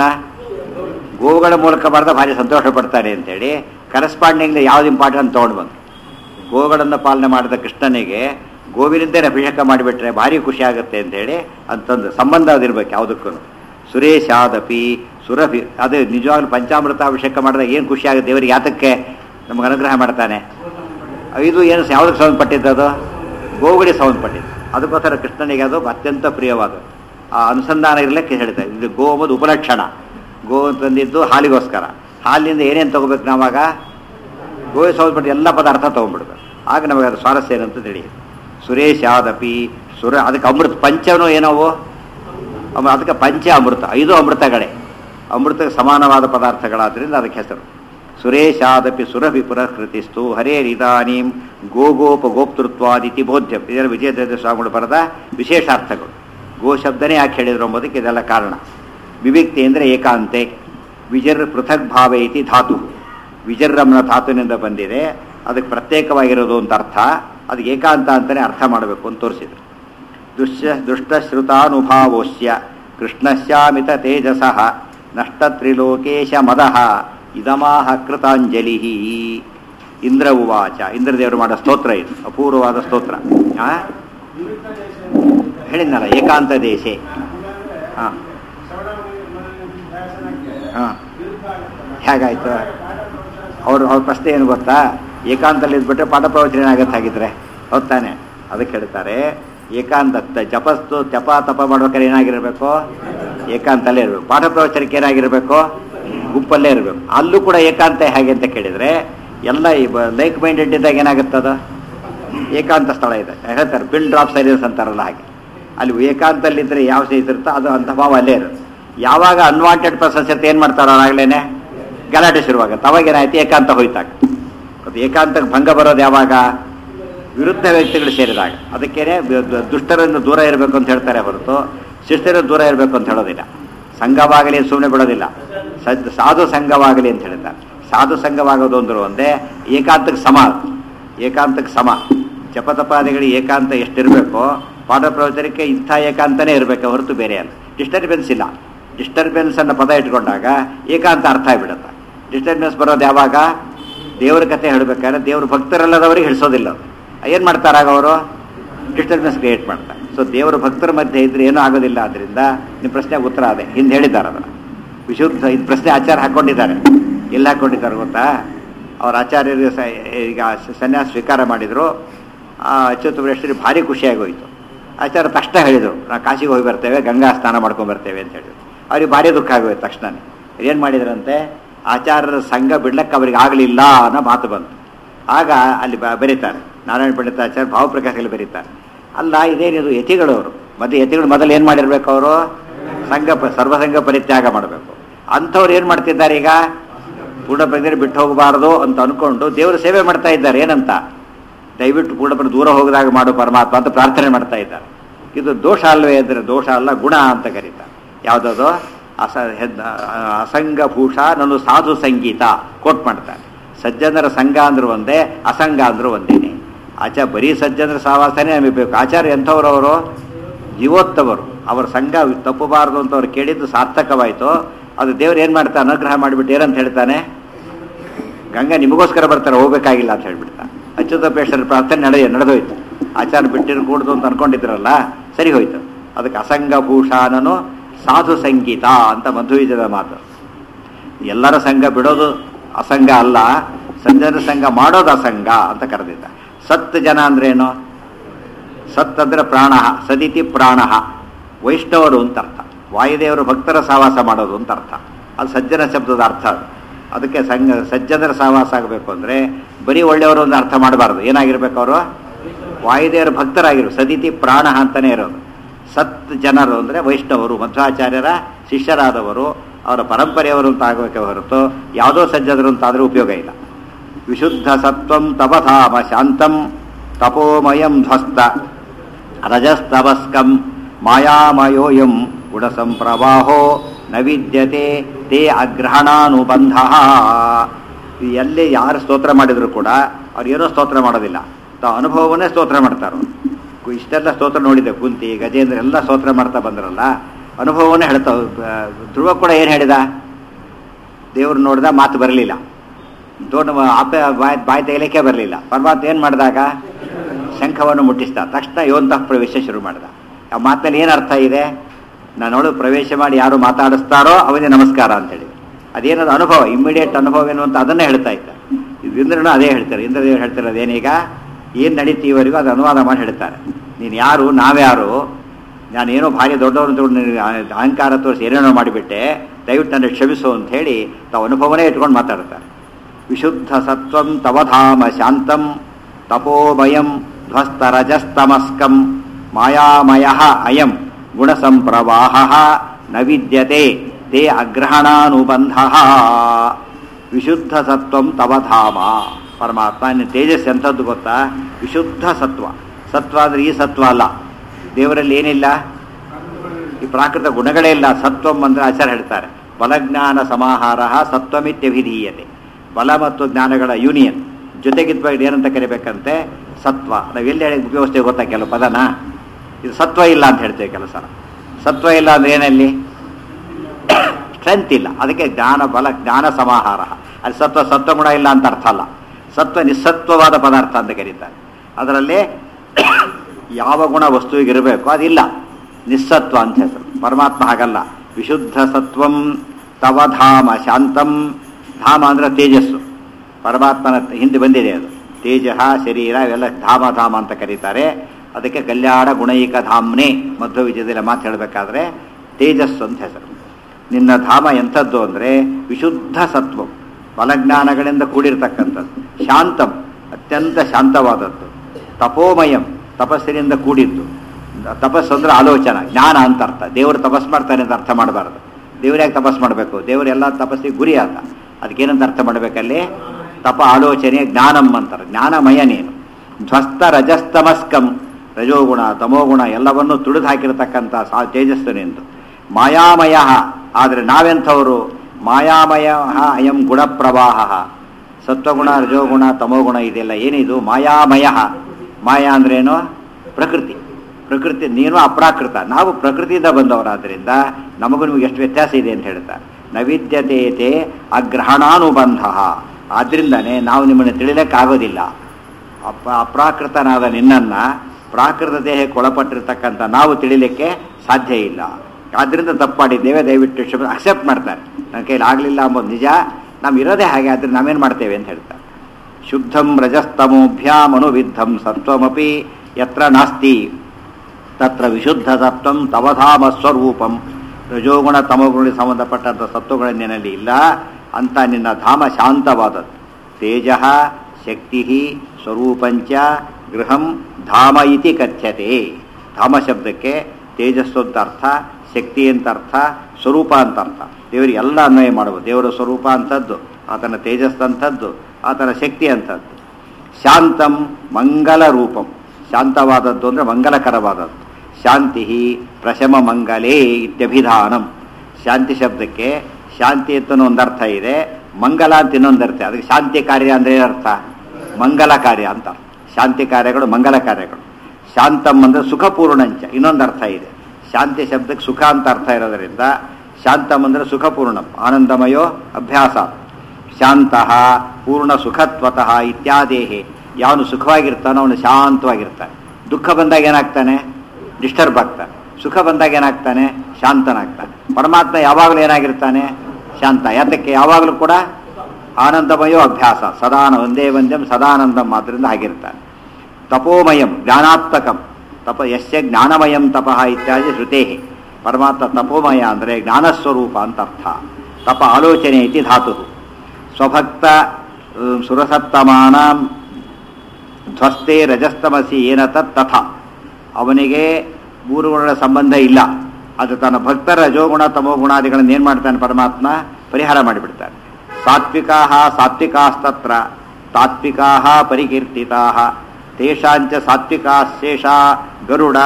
ಗೋವುಗಳ ಮೂಲಕ ಮಾಡಿದ ಭಾರಿ ಸಂತೋಷ ಪಡ್ತಾನೆ ಅಂತೇಳಿ ಕರೆಸ್ಪಾಂಡಿಂಗ್ಲಿ ಯಾವ್ದು ಇಂಪಾರ್ಟೆಂಟ್ ತೊಗೊಂಡು ಬಂದು ಗೋಗಳನ್ನು ಪಾಲನೆ ಮಾಡಿದ ಕೃಷ್ಣನಿಗೆ ಗೋವಿನಿಂದ ಅಭಿಷೇಕ ಮಾಡಿಬಿಟ್ರೆ ಭಾರಿ ಖುಷಿ ಆಗುತ್ತೆ ಅಂತೇಳಿ ಅಂತಂದು ಸಂಬಂಧ ಅದಿರ್ಬೇಕು ಯಾವುದಕ್ಕೂ ಸುರೇಶಾದಪಿ ಸುರಭಿ ಅದೇ ನಿಜವಾಗ್ಲೂ ಪಂಚಾಮೃತ ಅಭಿಷೇಕ ಮಾಡಿದಾಗ ಏನು ಖುಷಿ ಆಗುತ್ತೆ ದೇವರಿಗೆ ಯಾತಕ್ಕೆ ನಮಗೆ ಅನುಗ್ರಹ ಮಾಡ್ತಾನೆ ಇದು ಏನು ಯಾವುದಕ್ಕೆ ಸಂಬಂಧಪಟ್ಟಿದ್ದದು ಗೋವುಗಳಿಗೆ ಸಂಬಂಧಪಟ್ಟಿದ್ದು ಅದಕ್ಕೋಸ್ಕರ ಕೃಷ್ಣನಿಗೆ ಅದು ಅತ್ಯಂತ ಪ್ರಿಯವಾದದ್ದು ಆ ಅನುಸಂಧಾನ ಇರಲಿಕ್ಕೆ ಹೇಳ್ತಾರೆ ಇದು ಗೋ ಎಂಬುದು ಉಪಲಕ್ಷಣ ಗೋ ತಂದಿದ್ದು ಹಾಲಿಗೋಸ್ಕರ ಹಾಲಿನಿಂದ ಏನೇನು ತೊಗೋಬೇಕು ನಾವಾಗ ಗೋವಿಗೆ ಸಂಬಂಧಪಟ್ಟ ಎಲ್ಲ ಪದಾರ್ಥ ತೊಗೊಂಡ್ಬಿಡ್ಬೇಕು ಆಗ ನಮಗೆ ಅದು ಸ್ವಾರಸ್ಯ ಏನಂತ ತಿಳಿಯುತ್ತೆ ಸುರೇಶಾದಪಿ ಸುರ ಅದಕ್ಕೆ ಅಮೃತ ಪಂಚನೂ ಏನವು ಅದಕ್ಕೆ ಪಂಚ ಅಮೃತ ಐದು ಅಮೃತಗಳೇ ಅಮೃತಕ್ಕೆ ಸಮಾನವಾದ ಪದಾರ್ಥಗಳಾದ್ದರಿಂದ ಅದಕ್ಕೆ ಹೆಸರು ಸುರೇಶಾದಪಿ ಸುರಭಿ ಪುರಸ್ಕೃತಿಸ್ತು ಹರೇರಿದಾನೀಂ ಗೋಗೋಪ ಗೋಪ್ತೃತ್ವಾದಿತಿ ಬೋಧ್ಯಂ ಇದರ ವಿಜಯಧ್ವಜ ಸ್ವಾಮಿಗಳು ಬರೆದ ವಿಶೇಷಾರ್ಥಗಳು ಗೋ ಶಬ್ದನೇ ಯಾಕೆ ಹೇಳಿದ್ರು ಎಂಬುದಕ್ಕೆ ಇದೆಲ್ಲ ಕಾರಣ ವಿವಿಕ್ತಿ ಅಂದರೆ ಏಕಾಂತೆ ವಿಜರ್ ಪೃಥಕ್ ಭಾವ ಇತಿ ಧಾತು ವಿಜರ್ರಮ್ನ ಧಾತುವಿನಿಂದ ಬಂದಿದೆ ಅದಕ್ಕೆ ಪ್ರತ್ಯೇಕವಾಗಿರೋದು ಅಂತ ಅರ್ಥ ಅದಕ್ಕೆ ಏಕಾಂತ ಅಂತಲೇ ಅರ್ಥ ಮಾಡಬೇಕು ಅಂತ ತೋರಿಸಿದ್ರು ದುಶ್ಯ ದುಷ್ಟಶ್ರುತಾನುಭಾವೋಸ್ಯ ಕೃಷ್ಣಶ್ಯಾಮಿತ ತೇಜಸಃ ನಷ್ಟತ್ರಿಲೋಕೇಶ ಮದಃ ಇದಮಾಹ ಕೃತಾಂಜಲಿ ಇಂದ್ರ ಉವಾಚ ಇಂದ್ರದೇವರು ಮಾಡೋ ಸ್ತೋತ್ರ ಇದು ಅಪೂರ್ವವಾದ ಸ್ತೋತ್ರ ಹೇಳಿದ್ನಲ್ಲ ಏಕಾಂತ ದೇಶೆ ಹಾಂ ಹಾಂ ಹೇಗಾಯ್ತು ಅವ್ರ ಅವ್ರ ಪ್ರಶ್ನೆ ಏನು ಗೊತ್ತಾ ಏಕಾಂತಲ್ಲಿ ಇದ್ಬಿಟ್ರೆ ಪಾಠ ಪ್ರವಚನ ಆಗತ್ತೆ ಹಾಗಿದ್ರೆ ಹೌದು ತಾನೆ. ಅದಕ್ಕೆ ಹೇಳ್ತಾರೆ ಏಕಾಂತ ಜಪಸ್ತು ಜಪ ತಪ ಮಾಡ್ಬೇಕಾದ್ರೆ ಏನಾಗಿರಬೇಕು, ಏಕಾಂತಲ್ಲೇ ಇರಬೇಕು. ಪಾಠ ಪ್ರವಚನಕ್ಕೆ ಏನಾಗಿರಬೇಕು, ಗುಂಪಲ್ಲೇ ಇರಬೇಕು. ಅಲ್ಲೂ ಕೂಡ ಏಕಾಂತ ಹೇಗೆ ಅಂತ ಕೇಳಿದರೆ ಎಲ್ಲ ಲೈಕ್ ಮೈಂಡೆಡ್ ಇದ್ದಾಗ ಏನಾಗುತ್ತದ, ಏಕಾಂತ ಸ್ಥಳ ಇದೆ ಹೇಳ್ತಾರೆ. ಪಿನ್ ಡ್ರಾಪ್ ಸೈಲೆನ್ಸ್ ಅಂತಾರಲ್ಲ ಹಾಗೆ. ಅಲ್ಲಿ ಏಕಾಂತಲ್ಲಿದ್ದರೆ ಯಾವ ಸೈಜ್ ಇರುತ್ತೋ ಅದು ಅಂಥ ಭಾವ ಅಲ್ಲೇ ಇರುತ್ತೆ. ಯಾವಾಗ ಅನ್ವಾಂಟೆಡ್ ಪರ್ಸನ್ಸ್ ಅಂತ ಏನು ಮಾಡ್ತಾರೋ ಆಗಲೇ ಗಲಾಟೆ ಶುರುವಾಗುತ್ತೆ. ಅವಾಗ ಏನಾಯ್ತು, ಏಕಾಂತ ಹೋಯ್ತಾಗ. ಅದು ಏಕಾಂತಕ್ಕೆ ಭಂಗ ಬರೋದು ಯಾವಾಗ, ವಿರುದ್ಧ ವ್ಯಕ್ತಿಗಳು ಸೇರಿದಾಗ. ಅದಕ್ಕೇನೆ ದುಷ್ಟರಿಂದ ದೂರ ಇರಬೇಕು ಅಂತ ಹೇಳ್ತಾರೆ ಹೊರತು ಶಿಷ್ಟರಿಂದ ದೂರ ಇರಬೇಕು ಅಂತ ಹೇಳೋದಿಲ್ಲ. ಸಂಘವಾಗಲಿ ಸುಮ್ಮನೆ ಬಿಡೋದಿಲ್ಲ, ಸದ್ ಸಾಧು ಸಂಘವಾಗಲಿ ಅಂತ ಹೇಳಿದ್ದಾರೆ. ಸಾಧು ಸಂಘವಾಗೋದು ಅಂದ್ರೆ ಒಂದೇ, ಏಕಾಂತಕ್ಕೆ ಸಮ. ಏಕಾಂತಕ್ಕೆ ಸಮ. ಜಪತಪಾದಿಗಳಿಗೆ ಏಕಾಂತ ಎಷ್ಟಿರಬೇಕೋ ಪಾಠ ಪ್ರವಚನಕ್ಕೆ ಇಂಥ ಏಕಾಂತನೇ ಇರಬೇಕು ಹೊರತು ಬೇರೆ ಅಲ್ಲ. ಡಿಸ್ಟರ್ಬೆನ್ಸ್ ಇಲ್ಲ. ಡಿಸ್ಟರ್ಬೆನ್ಸ್ ಅನ್ನೋ ಪದ ಇಟ್ಕೊಂಡಾಗ ಏಕಾಂತ ಅರ್ಥ ಆಗಿಬಿಡುತ್ತೆ. ಡಿಸ್ಟರ್ಬೆನ್ಸ್ ಬರೋದು ಯಾವಾಗ, ದೇವ್ರ ಕಥೆ ಹೇಳಬೇಕಾದ್ರೆ ದೇವ್ರ ಭಕ್ತರಲ್ಲದವರಿಗೆ ಹಿಡಿಸೋದಿಲ್ಲ. ಏನು ಮಾಡ್ತಾರಾಗ ಅವರು, ಡಿಸ್ಟರ್ಬೆನ್ಸ್ ಕ್ರಿಯೇಟ್ ಮಾಡ್ತಾರೆ. ಸೊ ದೇವರ ಭಕ್ತರ ಮಧ್ಯೆ ಇದ್ರೆ ಏನೂ ಆಗೋದಿಲ್ಲ. ಆದ್ದರಿಂದ ನಿಮ್ಮ ಪ್ರಶ್ನೆಗೆ ಉತ್ತರ ಅದೇ, ಹಿಂದೆ ಹೇಳಿದ್ದಾರೆ ಅದನ್ನು. ವಿಶುದ್ಧ ಇದು ಪ್ರಶ್ನೆ ಆಚಾರ್ಯ ಹಾಕ್ಕೊಂಡಿದ್ದಾರೆ. ಎಲ್ಲಿ ಹಾಕ್ಕೊಂಡಿದ್ದಾರೆ ಗೊತ್ತಾ, ಅವ್ರ ಆಚಾರ್ಯರಿಗೆ ಸ ಈಗ ಸನ್ಯಾಸ ಸ್ವೀಕಾರ ಮಾಡಿದರು. ಅಚ್ಯುತ ವೃಷ್ಟಿಗೆ ಭಾರಿ ಖುಷಿಯಾಗೋಯಿತು. ಆಚಾರ್ಯ ತಕ್ಷಣ ಹೇಳಿದರು, ನಾವು ಕಾಶಿಗೆ ಹೋಗಿ ಬರ್ತೇವೆ, ಗಂಗಾ ಸ್ನಾನ ಮಾಡ್ಕೊಂಡು ಬರ್ತೇವೆ ಅಂತ ಹೇಳಿದ್ರು. ಅವ್ರಿಗೆ ಭಾರಿ ದುಃಖ ಆಗೋಯ್ತು. ತಕ್ಷಣನೇ ಏನು ಮಾಡಿದ್ರಂತೆ, ಆಚಾರ್ಯರ ಸಂಘ ಬಿಡ್ಲಕ್ಕೆ ಅವ್ರಿಗೆ ಆಗಲಿಲ್ಲ ಅನ್ನೋ ಮಾತು ಬಂತು. ಆಗ ಅಲ್ಲಿ ಬ ಬರೀತಾರೆ ನಾರಾಯಣ ಪಂಡಿತಾಚಾರ್ಯ ಭಾವಪ್ರಕಾಶದಲ್ಲಿ ಬರೀತಾರೆ, ಅಲ್ಲ ಇದೇನಿದು ಯತಿಗಳು ಅವರು ಮತ್ತೆ ಯತಿಗಳು ಮೊದಲು ಏನು ಮಾಡಿರ್ಬೇಕು, ಅವರು ಸಂಘ ಸರ್ವಸಂಘ ಪರಿತ್ಯಾಗ ಮಾಡಬೇಕು. ಅಂಥವ್ರು ಏನು ಮಾಡ್ತಿದ್ದಾರೆ, ಈಗ ಪೂರ್ಣಪ್ರಜ್ಞೆ ಬಿಟ್ಟು ಹೋಗಬಾರ್ದು ಅಂತ ಅಂದ್ಕೊಂಡು ದೇವರ ಸೇವೆ ಮಾಡ್ತಾ ಇದ್ದಾರೆ. ಏನಂತ, ದಯವಿಟ್ಟು ಪೂರ್ಣಪ್ರಜ್ಞೆ ದೂರ ಹೋಗದಾಗ ಮಾಡು ಪರಮಾತ್ಮ ಅಂತ ಪ್ರಾರ್ಥನೆ ಮಾಡ್ತಾ ಇದ್ದಾರೆ. ಇದು ದೋಷ ಅಲ್ವೇ ಅಂದರೆ ದೋಷ ಅಲ್ಲ, ಗುಣ ಅಂತ ಕರೀತಾರೆ. ಯಾವುದದು, ಅಸ ಅಸಂಗಭೂಷ ನನ್ನ ಸಾಧು ಸಂಗೀತ ಕೋಟ್ ಮಾಡ್ತಾರೆ. ಸಜ್ಜನರ ಸಂಘ ಅಂದ್ರೂ ಒಂದೇ, ಅಸಂಗ ಅಂದ್ರೂ ಒಂದೇನೆ. ಆಚಾ ಬರೀ ಸಜ್ಜನರ ಸಹವಾಸನೇ ನಮಗೆ ಬೇಕು. ಆಚಾರ್ಯ ಎಂಥವ್ರು, ಅವರು ಜೀವೋತ್ತಮರು. ಅವರ ಸಂಘ ತಪ್ಪಬಾರದು ಅಂತ ಅವ್ರು ಕೇಳಿದ್ದು ಸಾರ್ಥಕವಾಯಿತು. ಅದು ದೇವ್ರು ಏನು ಮಾಡ್ತಾ ಅನುಗ್ರಹ ಮಾಡಿಬಿಟ್ಟು ಏನಂತ ಹೇಳ್ತಾನೆ, ಗಂಗಾ ನಿಮಗೋಸ್ಕರ ಬರ್ತಾರೆ, ಹೋಗಬೇಕಾಗಿಲ್ಲ ಅಂತ ಹೇಳ್ಬಿಡ್ತಾನೆ. ಅಚ್ಯುತಪೇಶ್ವರ ಪ್ರಾರ್ಥನೆ ನಡೆಯ ನಡೆದೋಯ್ತು. ಆಚಾರ ಬಿಟ್ಟಿರು ಕೂಡುದು ಅಂತ ಅನ್ಕೊಂಡಿದ್ರಲ್ಲ, ಸರಿ ಹೋಯ್ತು. ಅದಕ್ಕೆ ಅಸಂಗಭೂಷಾನನು ಸಾಧು ಸಂಗೀತ ಅಂತ ಮಧ್ವೀಜದ ಮಾತು. ಎಲ್ಲರ ಸಂಘ ಬಿಡೋದು ಅಸಂಗ ಅಲ್ಲ, ಸಜ್ಜನ ಸಂಘ ಮಾಡೋದು ಅಸಂಗ ಅಂತ ಕರೆದಿದ್ದ. ಸತ್ ಜನ ಅಂದ್ರೇನು, ಸತ್ ಅಂದ್ರೆ ಪ್ರಾಣ, ಸದಿತಿ ಪ್ರಾಣ, ವೈಷ್ಣವರು ಅಂತ ಅರ್ಥ. ವಾಯುದೇವರು ಭಕ್ತರ ಸಹವಾಸ ಮಾಡೋದು ಅಂತ ಅರ್ಥ. ಅದು ಸಜ್ಜನ ಶಬ್ದದ ಅರ್ಥ. ಅದಕ್ಕೆ ಸಂಘ ಸಜ್ಜನರ ಸಹವಾಸ ಆಗಬೇಕು ಅಂದರೆ ಬರೀ ಒಳ್ಳೆಯವರು ಒಂದು ಅರ್ಥ ಮಾಡಬಾರ್ದು. ಏನಾಗಿರ್ಬೇಕು, ಅವರು ವಾಯುದೇವರ ಭಕ್ತರಾಗಿರ್ಬೇಕು. ಸದಿತಿ ಪ್ರಾಣ ಅಂತಲೇ ಇರೋದು. ಸತ್ ಜನರು ಅಂದರೆ ವೈಷ್ಣವರು, ಮಧ್ವಾಚಾರ್ಯರ ಶಿಷ್ಯರಾದವರು, ಅವರ ಪರಂಪರೆಯವರು ಅಂತ ಆಗಬೇಕೆ ಹೊರತು ಯಾವುದೋ ಸಜ್ಜನರು ಅಂತ ಆದರೆ ಉಪಯೋಗ ಇಲ್ಲ. ವಿಶುದ್ಧ ಸತ್ವಂ ತಪಧಾಮ ಶಾಂತಂ ತಪೋಮಯಂ ಧ್ವಸ್ತ ರಜಸ್ತಮಸ್ಕಂ ಮಾಯಾಮಯೋಯಂ ಗುಣಸಂಪ್ರವಾಹೋ ನ ವಿದ್ಯತೆ ತೇ ಅಗ್ರಹಣಾನುಬಂಧ. ಎಲ್ಲಿ ಯಾರು ಸ್ತೋತ್ರ ಮಾಡಿದ್ರು ಕೂಡ ಅವ್ರು ಏನೋ ಸ್ತೋತ್ರ ಮಾಡೋದಿಲ್ಲ, ತಾವು ಅನುಭವವನ್ನೇ ಸ್ತೋತ್ರ ಮಾಡ್ತಾರೋ. ಇಷ್ಟೆಲ್ಲ ಸ್ತೋತ್ರ ನೋಡಿದೆ, ಕುಂತಿ ಗಜೇಂದ್ರ ಎಲ್ಲ ಸ್ತೋತ್ರ ಮಾಡ್ತಾ ಬಂದ್ರಲ್ಲ, ಅನುಭವವನ್ನೇ ಹೇಳ್ತಾವ. ಧ್ರುವ ಕೂಡ ಏನು ಹೇಳಿದ, ದೇವ್ರು ನೋಡಿದ ಮಾತು ಬರಲಿಲ್ಲ, ದೊಡ್ಡ ಆಪ ಬಾಯ್ ಬಾಯಿ ತೆಗಲಿಕ್ಕೆ ಬರಲಿಲ್ಲ. ಪರಮಾತ್ಮ ಏನು ಮಾಡಿದಾಗ ಶಂಖವನ್ನು ಮುಟ್ಟಿಸ್ದ. ತಕ್ಷಣ ಯೋಂತಃ ಪ್ರವೇಶ ಶುರು ಮಾಡಿದ. ಆ ಮಾತಿನಲ್ಲಿ ಏನು ಅರ್ಥ ಇದೆ, ನಾನೊಳು ಪ್ರವೇಶ ಮಾಡಿ ಯಾರು ಮಾತಾಡಿಸ್ತಾರೋ ಅವನಿಗೆ ನಮಸ್ಕಾರ ಅಂತೇಳಿ. ಅದೇನದು ಅನುಭವ, ಇಮ್ಮಿಡಿಯೇಟ್ ಅನುಭವ ಏನು ಅಂತ ಅದನ್ನೇ ಹೇಳ್ತಾ ಇದ್ದ. ಇದು ಇಂದ್ರನು ಅದೇ ಹೇಳ್ತಾರೆ. ಇಂದ್ರದೇವರು ಹೇಳ್ತಿರೋದು ಏನೀಗ, ಏನು ನಡೀತೀವರೆಗೂ ಅದು ಅನುವಾದ ಮಾಡಿ ಹೇಳ್ತಾರೆ. ನೀನು ಯಾರು, ನಾವ್ಯಾರು, ನಾನೇನೋ ಭಾರಿ ದೊಡ್ಡವರು ಅಂತ ಅಹಂಕಾರ ತೋರಿಸಿ ಏನೇನೋ ಮಾಡಿಬಿಟ್ಟೆ, ದಯವಿಟ್ಟು ನನ್ನ ಕ್ಷಮಿಸು ಅಂತ ಹೇಳಿ ತಾವು ಅನುಭವನೇ ಇಟ್ಕೊಂಡು ಮಾತಾಡ್ತಾರೆ. ವಿಶುದ್ಧ ಸತ್ವಂ ತವಧಾಮ ಶಾಂತಂ ತಪೋಮಯಂ ಧ್ವಸ್ತರಜಸ್ತಮಸ್ಕಂ ಮಾಯಾಮಯ ಅಯಂ ಗುಣಸಂಪ್ರವಾಹ ನ ವಿದ್ಯತೆ ತೇ ಅಗ್ರಹಣಾನುಬಂಧ. ವಿಶುದ್ಧ ಸತ್ವಂ ತವಧಾಮ. ಪರಮಾತ್ಮ ನಿನ್ನ ತೇಜಸ್ ಎಂಥದ್ದು ಗೊತ್ತಾ, ವಿಶುದ್ಧ ಸತ್ವ. ಸತ್ವ ಅಂದರೆ ಈ ಸತ್ವ ಅಲ್ಲ, ದೇವರಲ್ಲಿ ಏನಿಲ್ಲ, ಈ ಪ್ರಾಕೃತ ಗುಣಗಳೇ ಇಲ್ಲ. ಸತ್ವಂ ಅಂದರೆ ಆಚಾರ್ಯ ಹೇಳ್ತಾರೆ, ಬಲಜ್ಞಾನ ಸಮಾಹಾರ ಸತ್ವಮಿತ್ಯಭಿಧೀಯತೆ. ಬಲ ಮತ್ತು ಜ್ಞಾನಗಳ ಯೂನಿಯನ್ ಜೊತೆಗಿದ್ದ ಏನಂತ ಕರಿಬೇಕಂತೆ, ಸತ್ವ. ನಾವು ಎಲ್ಲಿ ಹೇಳಿ ಉಪಯೋಗಿಸ್ತೇವೆ ಗೊತ್ತಾ ಕೆಲವು ಪದನ, ಇದು ಸತ್ವ ಇಲ್ಲ ಅಂತ ಹೇಳ್ತೇವೆ ಕೆಲವು ಸಲ. ಸತ್ವ ಇಲ್ಲ ಅಂದರೆ ಏನಲ್ಲಿ ಸ್ಟ್ರೆಂತ್ ಇಲ್ಲ. ಅದಕ್ಕೆ ಜ್ಞಾನ ಬಲ ಜ್ಞಾನ ಸಮಾಹಾರ. ಅಲ್ಲಿ ಸತ್ವ ಸತ್ವಗುಣ ಇಲ್ಲ ಅಂತ ಅರ್ಥ ಅಲ್ಲ, ಸತ್ವ ನಿಸ್ಸತ್ವವಾದ ಪದಾರ್ಥ ಅಂತ ಕರೀತಾರೆ. ಅದರಲ್ಲಿ ಯಾವ ಗುಣ ವಸ್ತುವಿಗಿರಬೇಕು ಅದಿಲ್ಲ, ನಿಸ್ಸತ್ವ ಅಂತ ಹೆಸರು. ಪರಮಾತ್ಮ ಹಾಗಲ್ಲ. ವಿಶುದ್ಧ ಸತ್ವಂ ತವಧಾಮ ಶಾಂತಂ. ಧಾಮ ಅಂದರೆ ತೇಜಸ್ಸು, ಪರಮಾತ್ಮನ ಹಿಂದೆ ಬಂದಿದೆ ಅದು. ತೇಜ ಶರೀರ ಇವೆಲ್ಲ ಧಾಮ ಧಾಮ ಅಂತ ಕರೀತಾರೆ. ಅದಕ್ಕೆ ಕಲ್ಯಾಣ ಗುಣೈಕ ಧಾಮ್ನೆ ಮಧ್ವ ವಿಜಯದಲ್ಲಿ ಮಾತು ಹೇಳಬೇಕಾದ್ರೆ ತೇಜಸ್ಸು ಅಂತ ಹೆಸರು. ನಿನ್ನ ಧಾಮ ಎಂಥದ್ದು ಅಂದರೆ ವಿಶುದ್ಧ ಸತ್ವಂ, ಬಲಜ್ಞಾನಗಳಿಂದ ಕೂಡಿರ್ತಕ್ಕಂಥದ್ದು. ಶಾಂತಂ, ಅತ್ಯಂತ ಶಾಂತವಾದದ್ದು. ತಪೋಮಯಂ, ತಪಸ್ಸಿನಿಂದ ಕೂಡಿದ್ದು. ತಪಸ್ಸು ಅಂದ್ರೆ ಆಲೋಚನಾ, ಜ್ಞಾನ ಅಂತ ಅರ್ಥ. ದೇವರು ತಪಸ್ಸು ಮಾಡ್ತಾನೆ ಅಂತ ಅರ್ಥ ಮಾಡಬಾರ್ದು. ದೇವರ್ಯಾಕೆ ತಪಸ್ಸು ಮಾಡಬೇಕು? ದೇವರೆಲ್ಲ ತಪಸ್ಸಿಗೆ ಗುರಿ ಆತ. ಅದಕ್ಕೇನಂತ ಅರ್ಥ ಮಾಡಬೇಕಲ್ಲಿ? ತಪ ಆಲೋಚನೆ ಜ್ಞಾನಂ ಅಂತಾರೆ. ಜ್ಞಾನಮಯ ನೀನು. ಧ್ವಸ್ತ ರಜಸ್ತಮಸ್ಕಂ, ರಜೋಗುಣ ತಮೋಗುಣ ಎಲ್ಲವನ್ನೂ ತುಳಿದು ಹಾಕಿರತಕ್ಕಂಥ ಸಾ ತೇಜಸ್ಸು ನಿಂದು. ಮಾಯಾಮಯ, ಆದರೆ ನಾವೆಂಥವರು? ಮಾಯಾಮಯ ಅಯಂ ಗುಣಪ್ರವಾಹ. ಸತ್ವಗುಣ ರಜೋಗುಣ ತಮೋಗುಣ ಇದೆಲ್ಲ ಏನಿದು? ಮಾಯಾಮಯ. ಮಾಯಾ ಅಂದ್ರೇನು? ಪ್ರಕೃತಿ. ಪ್ರಕೃತಿ, ನೀನು ಅಪ್ರಾಕೃತ, ನಾವು ಪ್ರಕೃತಿಯಿಂದ ಬಂದವರಾದ್ದರಿಂದ ನಮಗೂ ನಿಮಗೆ ಎಷ್ಟು ವ್ಯತ್ಯಾಸ ಇದೆ ಅಂತ ಹೇಳ್ತಾರೆ. ನವಿದ್ಯತೆ ಅಗ್ರಹಣಾನುಬಂಧ. ಆದ್ದರಿಂದನೇ ನಾವು ನಿಮ್ಮನ್ನು ತಿಳಿಲಿಕ್ಕಾಗೋದಿಲ್ಲ. ಅಪ ಅಪ್ರಾಕೃತನಾದ ನಿನ್ನನ್ನು ಪ್ರಾಕೃತ ದೇಹಕ್ಕೆ ಒಳಪಟ್ಟಿರ್ತಕ್ಕಂಥ ನಾವು ತಿಳಿಲಿಕ್ಕೆ ಸಾಧ್ಯ ಇಲ್ಲ. ಆದ್ದರಿಂದ ತಪ್ಪಾಡಿದ್ದೇವೆ, ದಯವಿಟ್ಟು ಅಕ್ಸೆಪ್ಟ್ ಮಾಡ್ತಾರೆ. ನನ್ನ ಕೈಲಿ ಆಗಲಿಲ್ಲ ಅಂಬೋದು ನಿಜ, ನಾವು ಇರೋದೇ ಹಾಗೆ, ಆದರೆ ನಾವೇನು ಮಾಡ್ತೇವೆ ಅಂತ ಹೇಳ್ತಾರೆ. ಶುದ್ಧಂ ರಜಸ್ತಮೋಭ್ಯಾಂ ಅನುವಿದ್ಧಂ ಸತ್ವಮಪಿ ಯತ್ರ ನಾಸ್ತಿ ತತ್ರ ವಿಶುದ್ಧ ಸತ್ವಂ ತವಧಾಮ ಸ್ವರೂಪಂ. ರಜೋಗುಣ ತಮೋಗುಣಕ್ಕೆ ಸಂಬಂಧಪಟ್ಟಂಥ ಸತ್ವಗಳ ನಿನ್ನಲ್ಲಿ ಇಲ್ಲ, ಅಂತ ನಿನ್ನ ಧಾಮ ಶಾಂತವಾದದ್ದು. ತೇಜ ಶಕ್ತಿ ಸ್ವರೂಪಂಚ ಗೃಹಂ ಧಾಮ ಇತಿ ಕಥ್ಯತೆ. ಧಾಮ ಶಬ್ದಕ್ಕೆ ತೇಜಸ್ಸು ಅಂತ ಅರ್ಥ, ಶಕ್ತಿ ಅಂತ ಅರ್ಥ, ಸ್ವರೂಪ ಅಂತ ಅರ್ಥ. ದೇವರಿಗೆ ಎಲ್ಲ ಅನ್ವಯ ಮಾಡುವುದು. ದೇವರ ಸ್ವರೂಪ ಅಂಥದ್ದು, ಆತನ ತೇಜಸ್ ಅಂಥದ್ದು, ಆತನ ಶಕ್ತಿ ಅಂಥದ್ದು. ಶಾಂತಂ ಮಂಗಲ ರೂಪಂ, ಶಾಂತವಾದದ್ದು ಅಂದರೆ ಮಂಗಲಕರವಾದದ್ದು. ಶಾಂತಿ ಪ್ರಶಮ ಮಂಗಲೇ ಇತ್ಯಭಿಧಾನಂ. ಶಾಂತಿ ಶಬ್ದಕ್ಕೆ ಶಾಂತಿ ಅಂತ ಒಂದು ಅರ್ಥ ಇದೆ, ಮಂಗಲ ಅಂತ ಇನ್ನೊಂದು ಅರ್ಥ. ಅದಕ್ಕೆ ಶಾಂತಿ ಕಾರ್ಯ ಅಂದರೆ ಏನರ್ಥ? ಮಂಗಲ ಕಾರ್ಯ ಅಂತ. ಶಾಂತಿ ಕಾರ್ಯಗಳು ಮಂಗಲ ಕಾರ್ಯಗಳು. ಶಾಂತಂ ಅಂದರೆ ಸುಖಪೂರ್ಣಂಚ ಇನ್ನೊಂದು ಅರ್ಥ ಇದೆ. ಶಾಂತಿ ಶಬ್ದಕ್ಕೆ ಸುಖ ಅಂತ ಅರ್ಥ ಇರೋದರಿಂದ ಶಾಂತಂ ಅಂದರೆ ಸುಖಪೂರ್ಣಂ, ಆನಂದಮಯೋ ಅಭ್ಯಾಸ. ಶಾಂತಃ ಪೂರ್ಣ ಸುಖತ್ವತಃ ಇತ್ಯಾದೇಹಿ. ಯಾವನು ಸುಖವಾಗಿರ್ತಾನೋ ಅವನು ಶಾಂತವಾಗಿರ್ತಾನೆ. ದುಃಖ ಬಂದಾಗ ಏನಾಗ್ತಾನೆ? ಡಿಸ್ಟರ್ಬ್ ಆಗ್ತಾನೆ. ಸುಖ ಬಂದಾಗ ಏನಾಗ್ತಾನೆ? ಶಾಂತನಾಗ್ತಾನೆ. ಪರಮಾತ್ಮ ಯಾವಾಗಲೂ ಏನಾಗಿರ್ತಾನೆ? ಶಾಂತ. ಯಾತಕ್ಕೆ? ಯಾವಾಗಲೂ ಕೂಡ ಆನಂದಮಯೋ ಅಭ್ಯಾಸ, ಸದಾನ ಒಂದೇ ಒಂದೇ ಸದಾನಂದಂ ಮಾತ್ರದಿಂದ ಆಗಿರ್ತಾನೆ. ತಪೋಮಯಂ ಜ್ಞಾನಾತ್ಮಕಂ, ತಪ ಯಸ್ಯ ಜ್ಞಾನಮಯಂ ತಪಃ ಇತ್ಯಾದಿ ಶ್ರುತೇ. ಪರಮಾತ್ಮ ತಪೋಮಯ ಅಂದರೆ ಜ್ಞಾನಸ್ವರೂಪ ಅಂತ ಅರ್ಥ. ತಪ ಆಲೋಚನೆ ಇತಿ ಧಾತು. ಸ್ವಭಕ್ತ ಸುರಸತ್ತಮಾನಾಂ ಧ್ವಸ್ತೆ ರಜಸ್ತಮಸಿ ಏನ ತತ್ ತಥಾ. ಅವನಿಗೆ ಮೂರು ಗುಣಗಳ ಸಂಬಂಧ ಇಲ್ಲ, ಅದು ತನ್ನ ಭಕ್ತರ ರಜೋಗುಣ ತಮೋಗುಣಾದಿಗಳನ್ನು ಏನು ಮಾಡ್ತಾನೆ? ಪರಮಾತ್ಮ ಪರಿಹಾರ ಮಾಡಿಬಿಡ್ತಾನೆ. ಸಾತ್ವಿಕಾ ಸಾತ್ವಿಕಾಸ್ತತ್ರ ತಾತ್ವಿಕಾ ಪರಿಕೀರ್ತಿತಾ ತೇಷಾಂಚ ಸಾತ್ವಿಕಾ ಶೇಷ ಗರುಡ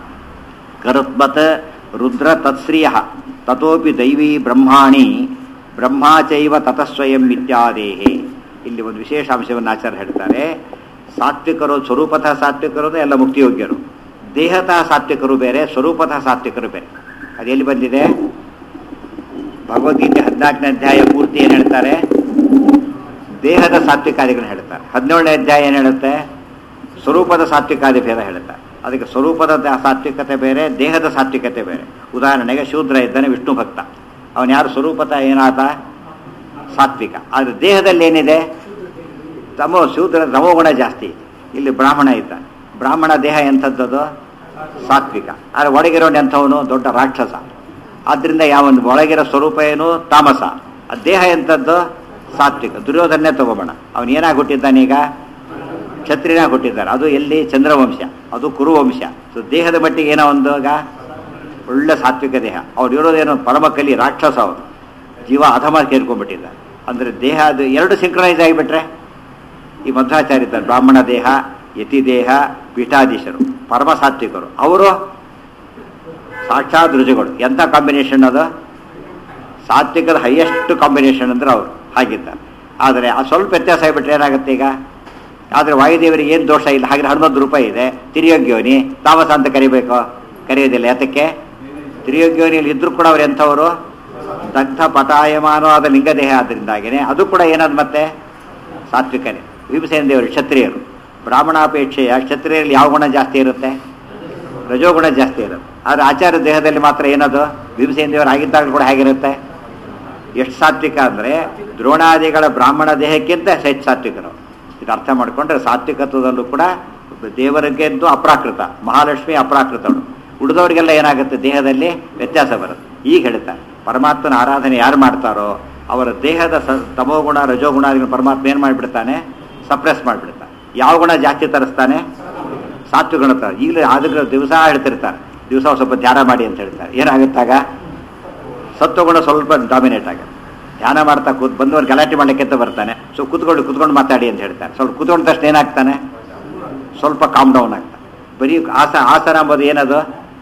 ಗರುತ್ಮತ್ ರುದ್ರ ತತ್ಶ್ರಿಯ ತತೋಪಿ ದೈವೀ ಬ್ರಹ್ಮಾಣಿ ಬ್ರಹ್ಮಾಚೈವ ತತಸ್ವಯಂ ಇತ್ಯಾದೇಹಿ. ಇಲ್ಲಿ ಒಂದು ವಿಶೇಷ ಅಂಶವನ್ನು ಆಚಾರ್ಯ ಹೇಳ್ತಾರೆ. ಸಾತ್ವಿಕರು ಸ್ವರೂಪತಃ ಸಾತ್ವಿಕರು ಎಲ್ಲ ಮುಕ್ತಿಯೋಗ್ಯರು, ದೇಹತಃ ಸಾತ್ವಿಕರು ಬೇರೆ, ಸ್ವರೂಪತಃ ಸಾತ್ವಿಕರು ಬೇರೆ. ಅದೆಲ್ಲಿ ಬಂದಿದೆ? ಭಗವದ್ಗೀತೆ ಹದಿನಾಲ್ಕನೇ ಅಧ್ಯಾಯ ಪೂರ್ತಿ ಏನು ಹೇಳ್ತಾರೆ? ದೇಹದ ಸಾತ್ವಿಕಾದಿಗಳನ್ನ ಹೇಳ್ತಾರೆ. ಹದಿನೇಳನೇ ಅಧ್ಯಾಯ ಏನು ಹೇಳುತ್ತೆ? ಸ್ವರೂಪದ ಸಾತ್ವಿಕಾದಿ ಭೇದ ಹೇಳ್ತಾರೆ. ಅದಕ್ಕೆ ಸ್ವರೂಪದ ಸಾತ್ವಿಕತೆ ಬೇರೆ, ದೇಹದ ಸಾತ್ವಿಕತೆ ಬೇರೆ. ಉದಾಹರಣೆಗೆ ಶೂದ್ರ ಇದ್ದಾನೆ, ವಿಷ್ಣು ಭಕ್ತ, ಅವನು ಯಾರು? ಸ್ವರೂಪತಃ ಏನಾತ? ಸಾತ್ವಿಕ. ಆದರೆ ದೇಹದಲ್ಲಿ ಏನಿದೆ? ತಮೋ ಶೂದ್ರ ತಮೋಗುಣ ಜಾಸ್ತಿ. ಇಲ್ಲಿ ಬ್ರಾಹ್ಮಣ ಇದ್ದಾನೆ, ಬ್ರಾಹ್ಮಣ ದೇಹ ಎಂಥದ್ದು? ಸಾತ್ವಿಕ. ಆದರೆ ಒಳಗಿರೋನು ಎಂಥವನು? ದೊಡ್ಡ ರಾಕ್ಷಸ. ಆದ್ದರಿಂದ ಯಾವೊಂದು ಒಳಗಿರೋ ಸ್ವರೂಪ ಏನು? ತಾಮಸ. ಆ ದೇಹ ಎಂಥದ್ದು? ಸಾತ್ವಿಕ. ದುರ್ಯೋಧನೇ ತಗೋಬೋಣ, ಅವನು ಏನಾಗಿ ಹುಟ್ಟಿದ್ದಾನೀಗ? ಕ್ಷತ್ರಿಯನಾಗಿ ಹುಟ್ಟಿದ್ದಾರೆ. ಅದು ಎಲ್ಲಿ? ಚಂದ್ರವಂಶ, ಅದು ಕುರುವಂಶ. ಸೊ ದೇಹದ ಮಟ್ಟಿಗೆ ಏನೋ ಒಂದು ಈಗ ಒಳ್ಳೆ ಸಾತ್ವಿಕ ದೇಹ. ಅವ್ರು ಇರೋದೇನೋ ಪರಮಕಲಿ ರಾಕ್ಷಸ. ಅವರು ಜೀವ ಅಧಮ ಕೇಳ್ಕೊಂಡ್ಬಿಟ್ಟಿದ್ದಾರೆ. ಅಂದರೆ ದೇಹ ಅದು ಎರಡು ಸಿಂಕ್ರನೈಸ್ ಆಗಿಬಿಟ್ರೆ ಈ ಮಧ್ವಾಚಾರ್ಯ ಇದ್ದಾರೆ. ಬ್ರಾಹ್ಮಣ ದೇಹ, ಯತಿ ದೇಹ, ಪೀಠಾಧೀಶರು, ಪರಮ ಸಾತ್ವಿಕರು. ಅವರು ಸಾಕ್ಷಾತ್ ರುಜುಗಳು. ಎಂಥ ಕಾಂಬಿನೇಷನ್ ಅದು? ಸಾತ್ವಿಕದ ಹೈಯೆಸ್ಟ್ ಕಾಂಬಿನೇಷನ್ ಅಂದ್ರೆ ಅವರು ಹಾಗಿದ್ದಾರೆ. ಆದರೆ ಆ ಸ್ವಲ್ಪ ವ್ಯತ್ಯಾಸ ಆಗಿಬಿಟ್ರೆ ಏನಾಗುತ್ತೆ ಈಗ? ಆದರೆ ವಾಯುದೇವರಿಗೆ ಏನು ದೋಷ ಇಲ್ಲ. ಹಾಗೆ ಹನುಮಂತ ರೂಪಾಯಿ ಇದೆ. ತಿರಿಯೋಗ್ಯೋನಿ ತಾಮಸ ಅಂತ ಕರಿಬೇಕು? ಕರೆಯೋದಿಲ್ಲ. ಯಾತಕ್ಕೆ? ತಿರಿಯೋಗ್ಯೋನಿಯಲ್ಲಿ ಇದ್ರೂ ಕೂಡ ಅವ್ರು ಎಂಥವರು? ದಗ್ಧ ಪಟಾಯಮಾನೋ ಆದ ಲಿಂಗದೇಹ. ಆದ್ದರಿಂದಾಗೇನೆ ಅದು ಕೂಡ ಏನದು ಮತ್ತೆ ಸಾತ್ವಿಕನೇ. ಭೀಮಸೇನ ದೇವರು ಕ್ಷತ್ರಿಯರು. ಬ್ರಾಹ್ಮಣಾಪೇಕ್ಷೆಯ ಕ್ಷತ್ರಿಯರಲ್ಲಿ ಯಾವ ಗುಣ ಜಾಸ್ತಿ ಇರುತ್ತೆ? ರಜೋಗುಣ ಜಾಸ್ತಿ ಇರುತ್ತೆ. ಆದರೆ ಆಚಾರ್ಯ ದೇಹದಲ್ಲಿ ಮಾತ್ರ ಏನದು? ಭೀಮಸೇನ ದೇವರು ಆಗಿದ್ದಾಗಲೂ ಕೂಡ ಹೇಗಿರುತ್ತೆ? ಎಷ್ಟು ಸಾತ್ವಿಕ ಅಂದರೆ ದ್ರೋಣಾದಿಗಳ ಬ್ರಾಹ್ಮಣ ದೇಹಕ್ಕಿಂತ ಹೆಚ್ಚು ಸಾತ್ವಿಕರು. ಇದು ಅರ್ಥ ಮಾಡಿಕೊಂಡ್ರೆ ಸಾತ್ವಿಕತ್ವದಲ್ಲೂ ಕೂಡ ದೇವರಿಗೆದ್ದು ಅಪ್ರಾಕೃತ, ಮಹಾಲಕ್ಷ್ಮಿ ಅಪ್ರಾಕೃತಗಳು. ಉಳಿದವರಿಗೆಲ್ಲ ಏನಾಗುತ್ತೆ ದೇಹದಲ್ಲಿ ವ್ಯತ್ಯಾಸ ಬರುತ್ತೆ. ಈಗ ಹೇಳ್ತಾರೆ ಪರಮಾತ್ಮನ ಆರಾಧನೆ ಯಾರು ಮಾಡ್ತಾರೋ ಅವರ ದೇಹದ ಸ ತಮೋಗುಣ ರಜೋಗುಣ ಪರಮಾತ್ಮ ಏನು ಮಾಡಿಬಿಡ್ತಾನೆ, ಸಪ್ರೆಸ್ ಮಾಡಿಬಿಡ್ತಾನೆ. ಯಾವ ಗುಣ ಜಾಸ್ತಿ ತರಿಸ್ತಾನೆ? ಸಾತ್ವಿಕ ಗುಣ ತರ. ಈಗಲೇ ಆದ್ರೆ ದಿವಸ ಹೇಳ್ತಿರ್ತಾರೆ, ದಿವಸ ಸ್ವಲ್ಪ ಧ್ಯಾನ ಮಾಡಿ ಅಂತ ಹೇಳ್ತಾರೆ. ಏನಾಗುತ್ತಾಗ ಸತ್ವಗುಣ ಸ್ವಲ್ಪ ಡಾಮಿನೇಟ್ ಆಗುತ್ತೆ. ಧ್ಯಾನ ಮಾಡ್ತಾ ಕೂತ್ ಬಂದವರು ಗಲಾಟೆ ಮಾಡಲಿಕ್ಕೆ ಅಂತ ಬರ್ತಾನೆ. ಸೊ ಕೂತ್ಕೊಂಡು ಕೂತ್ಕೊಂಡು ಮಾತಾಡಿ ಅಂತ ಹೇಳ್ತಾರೆ. ಸ್ವಲ್ಪ ಕೂತ್ಕೊಂಡ ತಕ್ಷಣ ಏನಾಗ್ತಾನೆ, ಸ್ವಲ್ಪ ಕಾಮ್ ಡೌನ್ ಆಗ್ತಾನೆ. ಬರೀ ಆಸ ಆಸನ ಅಂಬೋದು ಏನದು,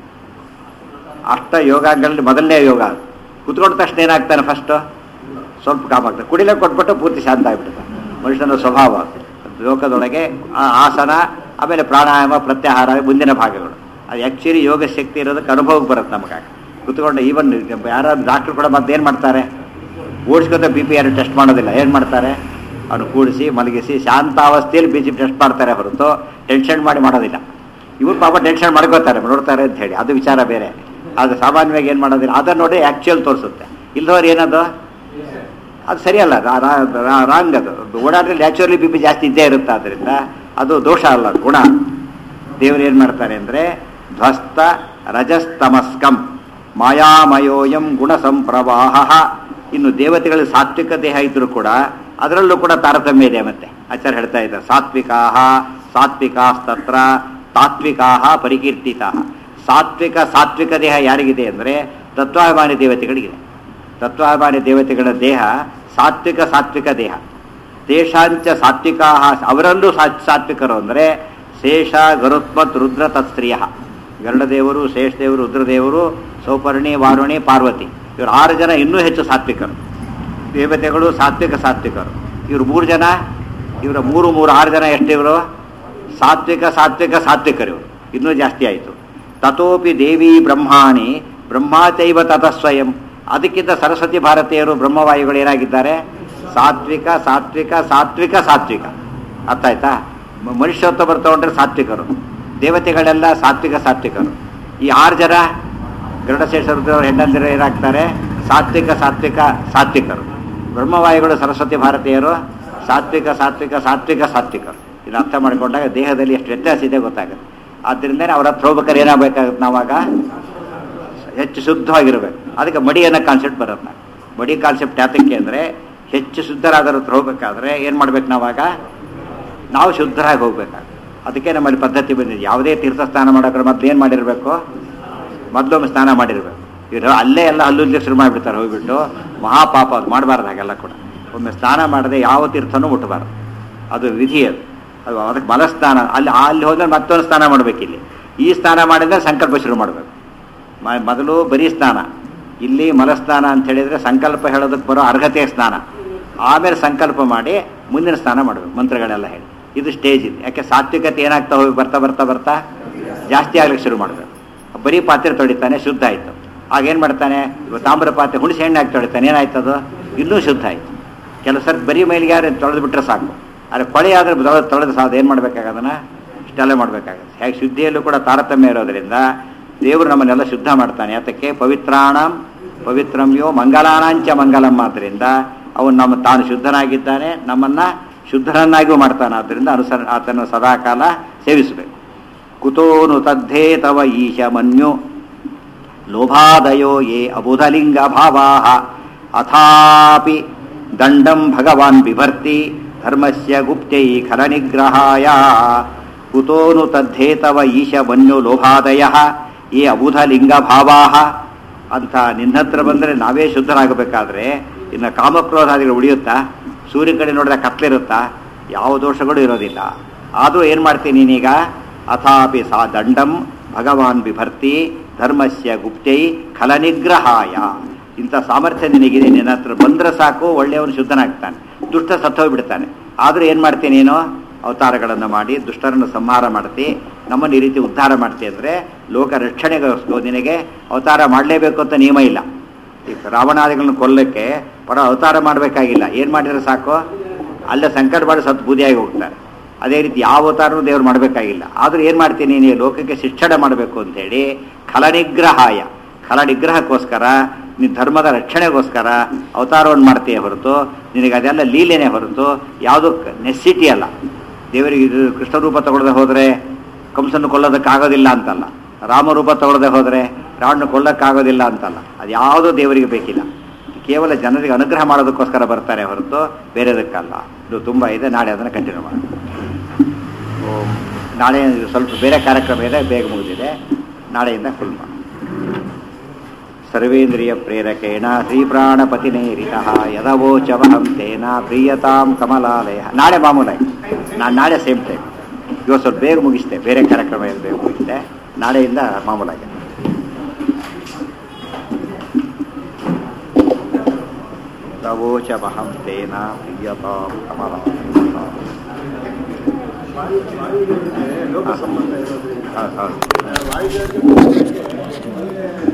ಅಷ್ಟ ಯೋಗಗಳಲ್ಲಿ ಮೊದಲನೇ ಯೋಗ. ಕೂತ್ಕೊಂಡ ತಕ್ಷಣ ಏನಾಗ್ತಾನೆ, ಫಸ್ಟು ಸ್ವಲ್ಪ ಕಾಮ್ ಆಗ್ತದೆ. ಕುಡಿಲೇ ಕೊಟ್ಬಿಟ್ಟು ಪೂರ್ತಿ ಶಾಂತ ಆಗಿಬಿಡ್ತಾನೆ. ಮನುಷ್ಯನ ಸ್ವಭಾವ ಲೋಕದೊಳಗೆ ಆಸನ, ಆಮೇಲೆ ಪ್ರಾಣಾಯಾಮ, ಪ್ರತ್ಯಾಹಾರ ಮುಂದಿನ ಭಾಗಗಳು. ಅದು ಆ್ಯಕ್ಚುಲಿ ಯೋಗ ಶಕ್ತಿ ಇರೋದಕ್ಕೆ ಅನುಭವಕ್ಕೆ ಬರುತ್ತೆ ನಮಗಾಗಿ. ಕೂತ್ಕೊಂಡು ಈವನ್ ಯಾರಾದ್ರು ಡಾಕ್ಟ್ರು ಕೂಡ ಮತ್ತೇನು ಮಾಡ್ತಾರೆ, ಓಡಿಸ್ಕೊಂತ ಬಿ ಪಿ ಯಾರು ಟೆಸ್ಟ್ ಮಾಡೋದಿಲ್ಲ. ಏನು ಮಾಡ್ತಾರೆ, ಅವನು ಕೂಡಿಸಿ ಮಲಗಿಸಿ ಶಾಂತಾವಸ್ಥೆಯಲ್ಲಿ ಬಿ ಪಿ ಟೆಸ್ಟ್ ಮಾಡ್ತಾರೆ ಹೊರತು ಟೆನ್ಷನ್ ಮಾಡಿ ಮಾಡೋದಿಲ್ಲ. ಇವ್ರು ಪಾಪ ಟೆನ್ಷನ್ ಮಾಡ್ಕೋತಾರೆ, ನೋಡ್ತಾರೆ ಅಂತ ಹೇಳಿ, ಅದು ವಿಚಾರ ಬೇರೆ. ಅದು ಸಾಮಾನ್ಯವಾಗಿ ಏನು ಮಾಡೋದಿಲ್ಲ, ಅದನ್ನು ನೋಡಿ ಆ್ಯಕ್ಚುಯಲ್ ತೋರಿಸುತ್ತೆ. ಇಲ್ಲದವ್ರು ಏನದು, ಅದು ಸರಿಯಲ್ಲ, ರಾಂಗ್. ಅದು ಓಡಾಡ್ರಲ್ಲಿ ನ್ಯಾಚುರಲಿ ಬಿ ಪಿ ಜಾಸ್ತಿ ಇದ್ದೇ ಇರುತ್ತೆ. ಆದ್ದರಿಂದ ಅದು ದೋಷ ಅಲ್ಲ, ಗುಣ. ದೇವರು ಏನು ಮಾಡ್ತಾರೆ ಅಂದರೆ ಧ್ವಸ್ತ ರಜಸ್ತಮಸ್ಕಂ ಮಾಯಾಮಯೋಯಂ ಗುಣ ಸಂಪ್ರವಾಹ. ಇನ್ನು ದೇವತೆಗಳ ಸಾತ್ವಿಕ ದೇಹ ಇದ್ರೂ ಕೂಡ ಅದರಲ್ಲೂ ಕೂಡ ತಾರತಮ್ಯ ಇದೆ. ಮತ್ತೆ ಆಚಾರ್ಯ ಹೇಳ್ತಾ ಇದ್ದಾರೆ ಸಾತ್ವಿಕಾಹ ಸಾತ್ವಿಕಾಸ್ತತ್ರ ತಾತ್ವಿಕಾಹ ಪರಿಕೀರ್ತಿತಃ. ಸಾತ್ವಿಕ ಸಾತ್ವಿಕ ದೇಹ ಯಾರಿಗಿದೆ ಅಂದರೆ ತತ್ವಾಭಿಮಾನಿ ದೇವತೆಗಳಿಗಿದೆ. ತತ್ವಾಭಿಮಾನಿ ದೇವತೆಗಳ ದೇಹ ಸಾತ್ವಿಕ ಸಾತ್ವಿಕ ದೇಹ. ದೇಶಾಂಚ ಸಾತ್ವಿಕಾಹ, ಅವರಲ್ಲೂ ಸಾತ್ವಿಕರು ಅಂದರೆ ಶೇಷ ಗರುತ್ಮತ್ ರುದ್ರ ತತ್ಸ್ತ್ರೀಯ. ಗರುಡದೇವರು, ಶೇಷದೇವರು, ರುದ್ರದೇವರು, ಸೌಪರ್ಣಿ, ವಾರುಣಿ, ಪಾರ್ವತಿ, ಇವರು ಆರು ಜನ ಇನ್ನೂ ಹೆಚ್ಚು ಸಾತ್ವಿಕರು. ದೇವತೆಗಳು ಸಾತ್ವಿಕ ಸಾತ್ವಿಕರು. ಇವರು ಮೂರು ಜನ, ಇವರ ಮೂರು ಮೂರು ಆರು ಜನ ಎಷ್ಟು ಇವರು ಸಾತ್ವಿಕ ಸಾತ್ವಿಕ ಸಾತ್ವಿಕರು. ಇವರು ಇನ್ನೂ ಜಾಸ್ತಿ ಆಯಿತು. ತಥೋಪಿ ದೇವಿ ಬ್ರಹ್ಮಾಣಿ ಬ್ರಹ್ಮಾಚೈವ ತತಸ್ವಯಂ. ಅದಕ್ಕಿಂತ ಸರಸ್ವತಿ ಭಾರತೀಯರು ಬ್ರಹ್ಮವಾಯುಗಳು ಏನಾಗಿದ್ದಾರೆ, ಸಾತ್ವಿಕ ಸಾತ್ವಿಕ ಸಾತ್ವಿಕ ಸಾತ್ವಿಕ. ಅರ್ಥ ಆಯ್ತಾ? ಮನುಷ್ಯತ್ವ ಬರ್ತಕೊಂಡ್ರೆ ಸಾತ್ವಿಕರು, ದೇವತೆಗಳೆಲ್ಲ ಸಾತ್ವಿಕ ಸಾತ್ವಿಕರು. ಈ ಆರು ಜನ ಗರುಡಶೇಷ ರುದ್ರವರು ಹೆಣ್ಣಂದಿರ ಏನಾಗ್ತಾರೆ, ಸಾತ್ವಿಕ ಸಾತ್ವಿಕ ಸಾತ್ವಿಕರು. ಬ್ರಹ್ಮವಾಯುಗಳು ಸರಸ್ವತಿ ಭಾರತೀಯರು ಸಾತ್ವಿಕ ಸಾತ್ವಿಕ ಸಾತ್ವಿಕ ಸಾತ್ವಿಕರು. ಇದು ಅರ್ಥ ಮಾಡಿಕೊಂಡಾಗ ದೇಹದಲ್ಲಿ ಎಷ್ಟು ವ್ಯತ್ಯಾಸ ಇದೆ ಗೊತ್ತಾಗುತ್ತೆ. ಆದ್ದರಿಂದನೇ ಅವ್ರ ಹತ್ರ ಹೋಗ್ಬೇಕಾದ್ರೆ ಏನಾಗಬೇಕಾಗುತ್ತೆ, ನಾವಾಗ ಹೆಚ್ಚು ಶುದ್ಧವಾಗಿರ್ಬೇಕು. ಅದಕ್ಕೆ ಮಡಿ ಅನ್ನೋ ಕಾನ್ಸೆಪ್ಟ್ ಬರುತ್ತೆ. ಮಡಿ ಕಾನ್ಸೆಪ್ಟ್ ಯಾತಕ್ಕೆ ಅಂದರೆ ಹೆಚ್ಚು ಶುದ್ಧರಾದರ ಹತ್ರ ಹೋಗ್ಬೇಕಾದ್ರೆ ಏನು ಮಾಡ್ಬೇಕು, ನಾವಾಗ ನಾವು ಶುದ್ಧರಾಗಿ ಹೋಗ್ಬೇಕಾಗ. ಅದಕ್ಕೆ ನಮ್ಮಲ್ಲಿ ಪದ್ಧತಿ ಬಂದಿದೆ. ಯಾವುದೇ ತೀರ್ಥ ಸ್ನಾನ ಮಾಡೋಕ್ರೆ ಮೊದಲು ಏನು ಮಾಡಿರಬೇಕು, ಮೊದಲೊಮ್ಮೆ ಸ್ನಾನ ಮಾಡಿರಬೇಕು. ಇವರು ಅಲ್ಲೇ ಎಲ್ಲ ಹಲ್ಲುಜ್ಜೆ ಶುರು ಮಾಡಿಬಿಡ್ತಾರೆ, ಹೋಗ್ಬಿಟ್ಟು ಮಹಾಪಾಪ. ಅದು ಮಾಡಬಾರ್ದು ಹಾಗೆಲ್ಲ ಕೂಡ. ಒಮ್ಮೆ ಸ್ನಾನ ಮಾಡದೆ ಯಾವ ತೀರ್ಥನೂ ಮುಟ್ಟಬಾರ್ದು, ಅದು ವಿಧಿ. ಅದು ಅದು ಅದಕ್ಕೆ ಮಲಸ್ನಾನ. ಅಲ್ಲಿ ಅಲ್ಲಿ ಹೋದ್ಮೇಲೆ ಮತ್ತೊಂದು ಸ್ನಾನ ಮಾಡಬೇಕು. ಇಲ್ಲಿ ಈ ಸ್ನಾನ ಮಾಡಿದರೆ ಸಂಕಲ್ಪ ಶುರು ಮಾಡಬೇಕು. ಮೊದಲು ಬರೀ ಸ್ನಾನ, ಇಲ್ಲಿ ಮಲಸ್ನಾನ ಅಂತ ಹೇಳಿದರೆ ಸಂಕಲ್ಪ ಹೇಳೋದಕ್ಕೆ ಬರೋ ಅರ್ಹತೆಯ ಸ್ನಾನ. ಆಮೇಲೆ ಸಂಕಲ್ಪ ಮಾಡಿ ಮುಂದಿನ ಸ್ನಾನ ಮಾಡಬೇಕು, ಮಂತ್ರಗಳೆಲ್ಲ ಹೇಳಿ. ಇದು ಸ್ಟೇಜ್ ಇದೆ. ಯಾಕೆ ಸಾತ್ವಿಕತೆ ಏನಾಗ್ತಾ ಹೋಗಿ ಬರ್ತಾ ಬರ್ತಾ ಬರ್ತಾ ಜಾಸ್ತಿ ಆಗ್ಲಿಕ್ಕೆ ಶುರು ಮಾಡಬೇಕು. ಬರೀ ಪಾತ್ರೆ ತೊಳಿತಾನೆ, ಶುದ್ಧ ಆಯಿತು. ಆಗೇನು ಮಾಡ್ತಾನೆ, ತಾಮ್ರ ಪಾತ್ರೆ ಹುಣಸೆ ಎಣ್ಣೆ ಹಾಕಿ ತೊಳಿತಾನೆ, ಏನಾಯ್ತದು, ಇನ್ನೂ ಶುದ್ಧ ಆಯಿತು. ಕೆಲವು ಸರಿ ಬರೀ ಮೈಲಿಗೆ ಯಾರು ತೊಳೆದು ಬಿಟ್ಟರೆ ಸಾಕು. ಆದರೆ ಕೊಳೆ ಆದರೆ ತೊಳೆದು ತೊಳೆದು ಸಾಕು. ಏನು ಮಾಡಬೇಕಾಗದನ್ನ ಇಷ್ಟೆಲ್ಲ ಮಾಡಬೇಕಾಗತ್ತೆ. ಹೇಗೆ ಶುದ್ಧಿಯಲ್ಲೂ ಕೂಡ ತಾರತಮ್ಯ ಇರೋದರಿಂದ ದೇವರು ನಮ್ಮನ್ನೆಲ್ಲ ಶುದ್ಧ ಮಾಡ್ತಾನೆ. ಅದಕ್ಕೆ ಪವಿತ್ರಾಣಂ ಪವಿತ್ರಮ್ಯೋ ಮಂಗಲಾನಾಂಚ ಮಂಗಲಂ. ಆದ್ದರಿಂದ ಅವನು ನಮ್ಮ ತಾನು ಶುದ್ಧನಾಗಿದ್ದಾನೆ, ನಮ್ಮನ್ನು ಶುದ್ಧರನ್ನಾಗಿಯೂ ಮಾಡ್ತಾನೆ. ಆದ್ದರಿಂದ ಅನುಸರ ಆತನ ಸದಾಕಾಲ ಸೇವಿಸಬೇಕು. ಕುತೋನು ತದ್ಧೇ ತವ ಈಶ ಮನ್ಯು ಲೋಭಾದಯೋ ಯೇ ಅಬುಧಲಿಂಗ ಭಾವಾ ಅಥಾಪಿ ದಂಡಂ ಭಗವಾನ್ ಬಿಭರ್ತಿ ಧರ್ಮಸ್ಯ ಗುಪ್ತೈ ಖಲ ನಿಗ್ರಹಾಯ. ಕುತೋನು ತದ್ಧೇ ತವ ಈಶ ಮನ್ಯು ಲೋಭಾದಯ ಯೇ ಅಬುಧಲಿಂಗ ಭಾವಾ ಅಂತ. ನಿನ್ನ ಹತ್ರ ಬಂದರೆ ನಾವೇ ಶುದ್ಧರಾಗಬೇಕಾದ್ರೆ ಇನ್ನು ಕಾಮಕ್ರೋಧಾದಿಗಳು ಉಳಿಯುತ್ತಾ? ಸೂರ್ಯ ಕಡೆ ನೋಡಿದ್ರೆ ಕತ್ಲಿರುತ್ತಾ? ಯಾವ ದೋಷಗಳು ಇರೋದಿಲ್ಲ. ಆದರೂ ಏನು ಮಾಡ್ತೀನಿ ನೀನೀಗ, ಅಥಾಪಿ ಸಾ ದಂಡಂ ಭಗವಾನ್ ಬಿಭರ್ತಿ ಧರ್ಮಸ್ಯ ಗುಪ್ತೈ ಖಲ ನಿಗ್ರಹಾಯ. ಇಂಥ ಸಾಮರ್ಥ್ಯ ನಿನಗಿದೆ. ನಿನ್ನ ಹತ್ರ ಬಂದರೆ ಸಾಕು, ಒಳ್ಳೆಯವನು ಶುದ್ಧನಾಗ್ತಾನೆ, ದುಷ್ಟ ಸತ್ತೋಗ್ಬಿಡ್ತಾನೆ. ಆದರೂ ಏನು ಮಾಡ್ತೀನಿ ನೀನು, ಅವತಾರಗಳನ್ನು ಮಾಡಿ ದುಷ್ಟರನ್ನು ಸಂಹಾರ ಮಾಡ್ತಿ, ನಮ್ಮನ್ನು ಈ ರೀತಿ ಉದ್ಧಾರ ಮಾಡ್ತಿ. ಅಂದರೆ ಲೋಕ ರಕ್ಷಣೆಗೋಸ್ಕರ ನಿನಗೆ ಅವತಾರ ಮಾಡಲೇಬೇಕು ಅಂತ ನಿಯಮ ಇಲ್ಲ. ಈ ರಾವಣಾದಿಗಳನ್ನು ಕೊಲ್ಲಕ್ಕೆ ಪರ ಅವತಾರ ಮಾಡಬೇಕಾಗಿಲ್ಲ. ಏನು ಮಾಡಿದರೆ ಸಾಕು, ಅಲ್ಲೇ ಸಂಕಟ ಮಾಡಿ ಸತ್ತು ಬೂದಿಯಾಗಿ ಹೋಗ್ತಾರೆ. ಅದೇ ರೀತಿ ಯಾವ ಅವತಾರನೂ ದೇವರು ಮಾಡಬೇಕಾಗಿಲ್ಲ. ಆದರೂ ಏನು ಮಾಡ್ತೀನಿ, ನೀನು ಲೋಕಕ್ಕೆ ಶಿಕ್ಷಣ ಮಾಡಬೇಕು ಅಂಥೇಳಿ ಖಲ ನಿಗ್ರಹಾಯ, ಖಲ ನಿಗ್ರಹಕ್ಕೋಸ್ಕರ, ನೀನು ಧರ್ಮದ ರಕ್ಷಣೆಗೋಸ್ಕರ ಅವತಾರವನ್ನು ಮಾಡ್ತೀಯ ಹೊರತು ನಿನಗೆ ಅದೆಲ್ಲ ಲೀಲೆನೇ ಹೊರತು ಯಾವುದೂ ನೆಸಿಟಿ ಅಲ್ಲ. ದೇವರಿಗೆ ಇದು ಕೃಷ್ಣ ರೂಪ ತಗೊಳ್ಳದೆ ಹೋದರೆ ಕಂಸನ್ನು ಕೊಲ್ಲೋದಕ್ಕಾಗೋದಿಲ್ಲ ಅಂತಲ್ಲ, ರಾಮರೂಪ ತಗೊಳ್ಳದೆ ಹೋದರೆ ರಾವಣನ ಕೊಲ್ಲಕ್ಕಾಗೋದಿಲ್ಲ ಅಂತಲ್ಲ. ಅದು ಯಾವುದೂ ದೇವರಿಗೆ ಬೇಕಿಲ್ಲ. ಕೇವಲ ಜನರಿಗೆ ಅನುಗ್ರಹ ಮಾಡೋದಕ್ಕೋಸ್ಕರ ಬರ್ತಾರೆ ಹೊರತು ಬೇರೆದಕ್ಕಲ್ಲ. ಇದು ತುಂಬ ಇದೆ, ನಾಳೆ ಅದನ್ನು ಕಂಟಿನ್ಯೂ ಮಾಡೋಣ. ಓಂ ನಾಳೆ ಸ್ವಲ್ಪ ಬೇರೆ ಕಾರ್ಯಕ್ರಮ ಇದೆ, ಬೇಗ ಮುಗಿದಿದೆ, ನಾಳೆಯಿಂದ ಫುಲ್ ಮಾಡೋಣ. ಸರ್ವೇಂದ್ರಿಯ ಪ್ರೇರಕೇಣ ಶ್ರೀಪ್ರಾಣಪತಿನೇರಿತಃ ಯದವೋಚವಹಂ ತೇನ ಪ್ರೀಯತಾಂ ಕಮಲಾಲಯ. ನಾಳೆ ಮಾಮೂಲಾಗಿ ನಾನು ನಾಳೆ ಸೇಮ್ ಟೈಮ್. ಇವತ್ತು ಸ್ವಲ್ಪ ಬೇಗ ಮುಗಿಸ್ತೆ, ಬೇರೆ ಕಾರ್ಯಕ್ರಮ ಏನು ಬೇಗ ಮುಗಿಸ್ತೆ. ನಾಳೆಯಿಂದ ಮಾಮೂಲಾಗಿ. ಯದವೋಚವಹಂ ತೇನ ಪ್ರೀಯತಾಂ ಕಮಲಾಲಯ. ಹೌದು ಹೌದು.